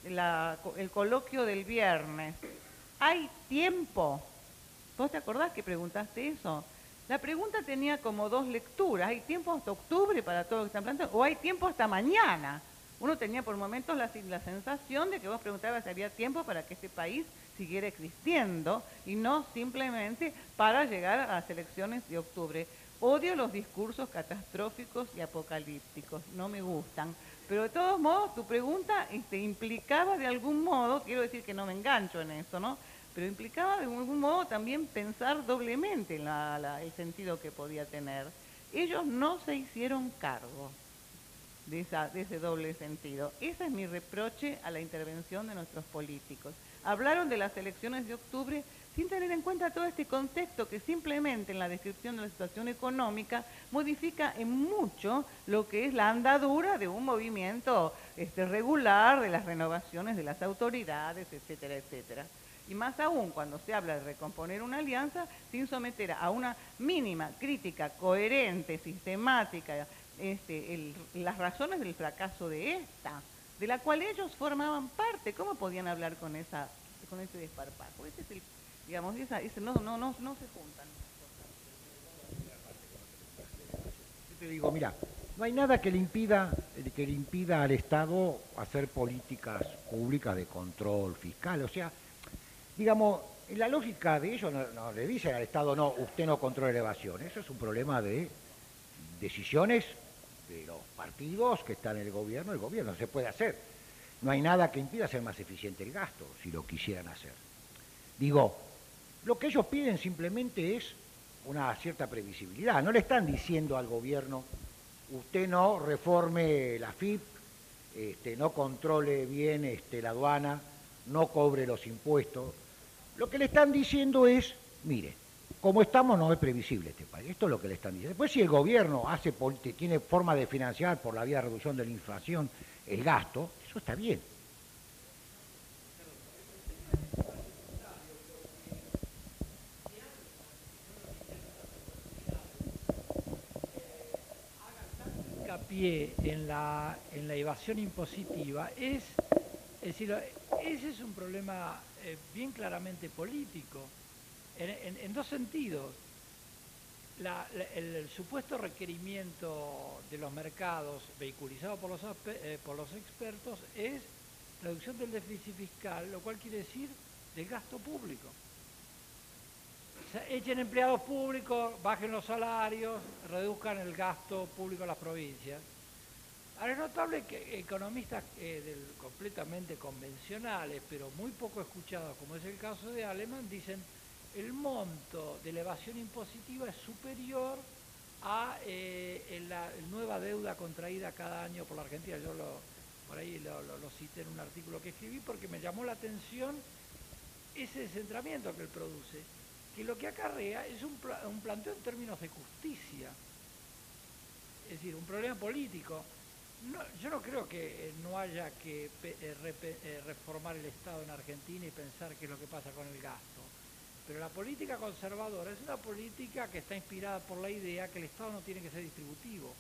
el coloquio del viernes, ¿hay tiempo? ¿Vos te acordás que preguntaste eso? La pregunta tenía como dos lecturas. ¿Hay tiempo hasta octubre para todo lo que están planteando? ¿O hay tiempo hasta mañana? Uno tenía por momentos la sensación de que vos preguntabas si había tiempo para que este país siguiera existiendo y no simplemente para llegar a las elecciones de octubre. Odio los discursos catastróficos y apocalípticos, no me gustan. Pero de todos modos, tu pregunta implicaba de algún modo, quiero decir que no me engancho en eso, ¿no? Pero implicaba de algún modo también pensar doblemente en el sentido que podía tener. Ellos no se hicieron cargo de ese doble sentido. Ese es mi reproche a la intervención de nuestros políticos. Hablaron de las elecciones de octubre sin tener en cuenta todo este contexto que simplemente en la descripción de la situación económica modifica en mucho lo que es la andadura de un movimiento regular de las renovaciones de las autoridades, etcétera, etcétera. Y más aún cuando se habla de recomponer una alianza sin someter a una mínima crítica coherente, sistemática, las razones del fracaso de esta, de la cual ellos formaban parte. ¿Cómo podían hablar con ese desparpajo? Ese es digamos, no se juntan. Yo te digo, mira, no hay nada que le impida al Estado hacer políticas públicas de control fiscal. O sea, digamos, la lógica de ellos no le dicen al Estado, no, usted no controla la evasión. Eso es un problema de decisiones de los partidos que están en el gobierno no se puede hacer. No hay nada que impida hacer más eficiente el gasto, si lo quisieran hacer. Digo, lo que ellos piden simplemente es una cierta previsibilidad. No le están diciendo al gobierno, usted no reforme la FIP, no controle bien la aduana, no cobre los impuestos. Lo que le están diciendo es, mire, como estamos no es previsible este país. Esto es lo que le están diciendo. Después si el gobierno tiene forma de financiar por la vía de reducción de la inflación el gasto, eso está bien. hincapié en la evasión impositiva es decir, ese es un problema bien claramente político, en dos sentidos. El supuesto requerimiento de los mercados vehiculizado por los expertos es reducción del déficit fiscal, lo cual quiere decir del gasto público. O sea, echen empleados públicos, bajen los salarios, reduzcan el gasto público en las provincias. Ahora es notable que economistas completamente convencionales, pero muy poco escuchados, como es el caso de Aleman, dicen el monto de la evasión impositiva es superior a la nueva deuda contraída cada año por la Argentina. Yo por ahí lo cité en un artículo que escribí porque me llamó la atención ese descentramiento que él produce, que lo que acarrea es un planteo en términos de justicia, es decir, un problema político. No, yo no creo que no haya que reformar el Estado en Argentina y pensar qué es lo que pasa con el gasto. Pero la política conservadora es una política que está inspirada por la idea que el Estado no tiene que ser distributivo.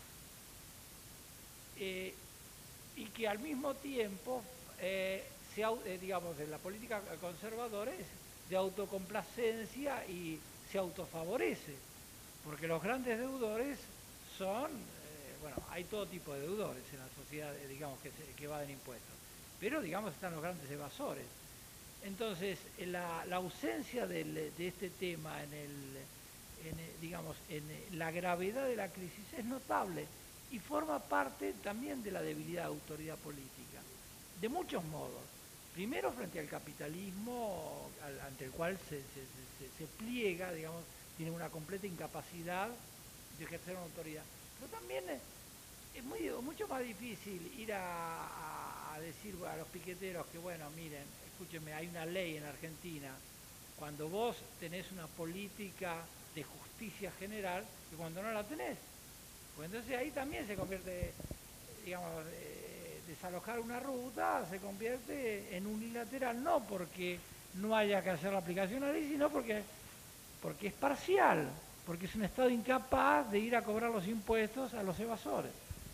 Y que al mismo tiempo, digamos, la política conservadora es de autocomplacencia y se autofavorece. Porque los grandes deudores son... bueno, hay todo tipo de deudores en la sociedad, digamos, que evaden impuestos. Pero, digamos, están los grandes evasores. Entonces, la ausencia de este tema digamos, en la gravedad de la crisis es notable y forma parte también de la debilidad de autoridad política, de muchos modos. Primero, frente al capitalismo, ante el cual se pliega, digamos, tiene una completa incapacidad de ejercer una autoridad. Pero también es mucho más difícil ir a decir a los piqueteros que, bueno, miren, escúchenme, hay una ley en Argentina, cuando vos tenés una política de justicia general y cuando no la tenés. Pues entonces ahí también se convierte, digamos, desalojar una ruta se convierte en unilateral, no porque no haya que hacer la aplicación de la ley, sino porque es parcial, porque es un Estado incapaz de ir a cobrar los impuestos a los evasores.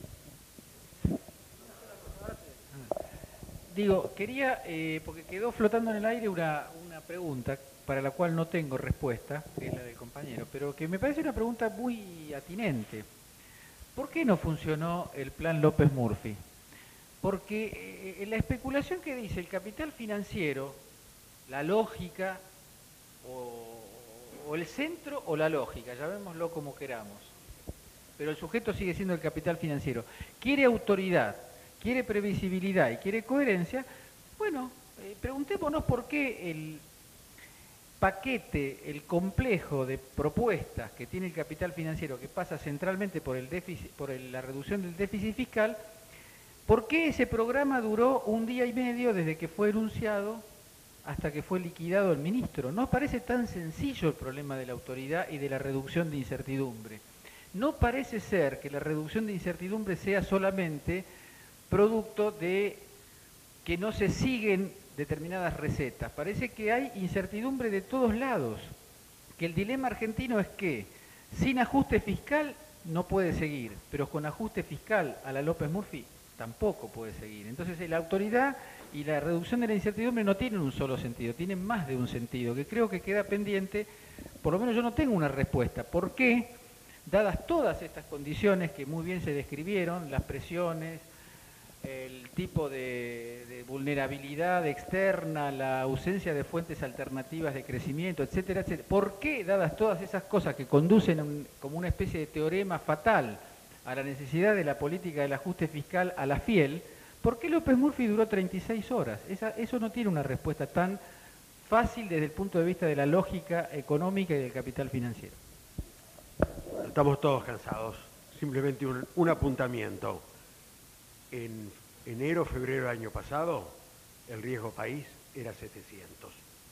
Digo, quería, porque quedó flotando en el aire una pregunta para la cual no tengo respuesta, que es la del compañero, pero que me parece una pregunta muy atinente. ¿Por qué no funcionó el plan López-Murphy? Porque la especulación que dice el capital financiero, la lógica, o el centro o la lógica, llamémoslo como queramos, pero el sujeto sigue siendo el capital financiero, quiere autoridad, quiere previsibilidad y quiere coherencia. Bueno, preguntémonos por qué el paquete, el complejo de propuestas que tiene el capital financiero, que pasa centralmente por el déficit, la reducción del déficit fiscal, ¿por qué ese programa duró 1 día y medio desde que fue enunciado hasta que fue liquidado el ministro? No parece tan sencillo el problema de la autoridad y de la reducción de incertidumbre. No parece ser que la reducción de incertidumbre sea solamente producto de que no se siguen determinadas recetas. Parece que hay incertidumbre de todos lados, que el dilema argentino es que sin ajuste fiscal no puede seguir, pero con ajuste fiscal a la López-Murphy tampoco puede seguir. Entonces la autoridad y la reducción de la incertidumbre no tienen un solo sentido, tienen más de un sentido, que creo que queda pendiente. Por lo menos yo no tengo una respuesta. ¿Por qué, dadas todas estas condiciones que muy bien se describieron, las presiones, el tipo de vulnerabilidad externa, la ausencia de fuentes alternativas de crecimiento, etcétera, etcétera, por qué, dadas todas esas cosas que conducen como una especie de teorema fatal a la necesidad de la política del ajuste fiscal a la fiel, por qué López-Murphy duró 36 horas? Eso no tiene una respuesta tan fácil desde el punto de vista de la lógica económica y del capital financiero. Estamos todos cansados. Simplemente un apuntamiento. En enero, febrero del año pasado, el riesgo país era 700.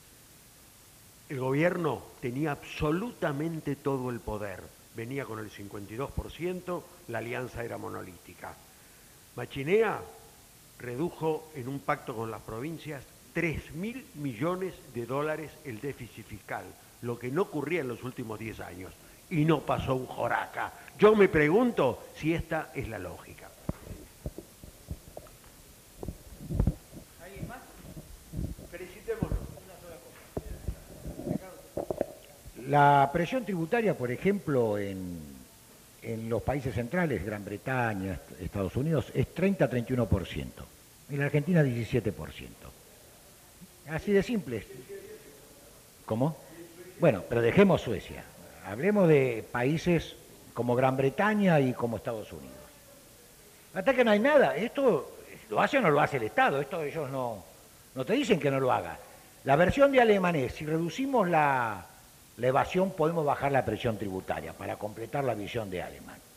El gobierno tenía absolutamente todo el poder. Venía con el 52%, la alianza era monolítica. Machinea redujo en un pacto con las provincias 3.000 millones de dólares el déficit fiscal, lo que no ocurría en los últimos 10 años. y no pasó un joraca. Yo me pregunto si esta es la lógica. ¿Alguien más? Felicitémonos. La presión tributaria, por ejemplo, en los países centrales, Gran Bretaña, Estados Unidos, es 30-31%. En la Argentina 17%. Así de simple. ¿Cómo? Bueno, pero dejemos Suecia. Hablemos de países como Gran Bretaña y como Estados Unidos. Hasta que no hay nada. Esto lo hace o no lo hace el Estado. Esto ellos no te dicen que no lo haga. La versión de Alemán es, si reducimos la evasión podemos bajar la presión tributaria para completar la visión de Alemán.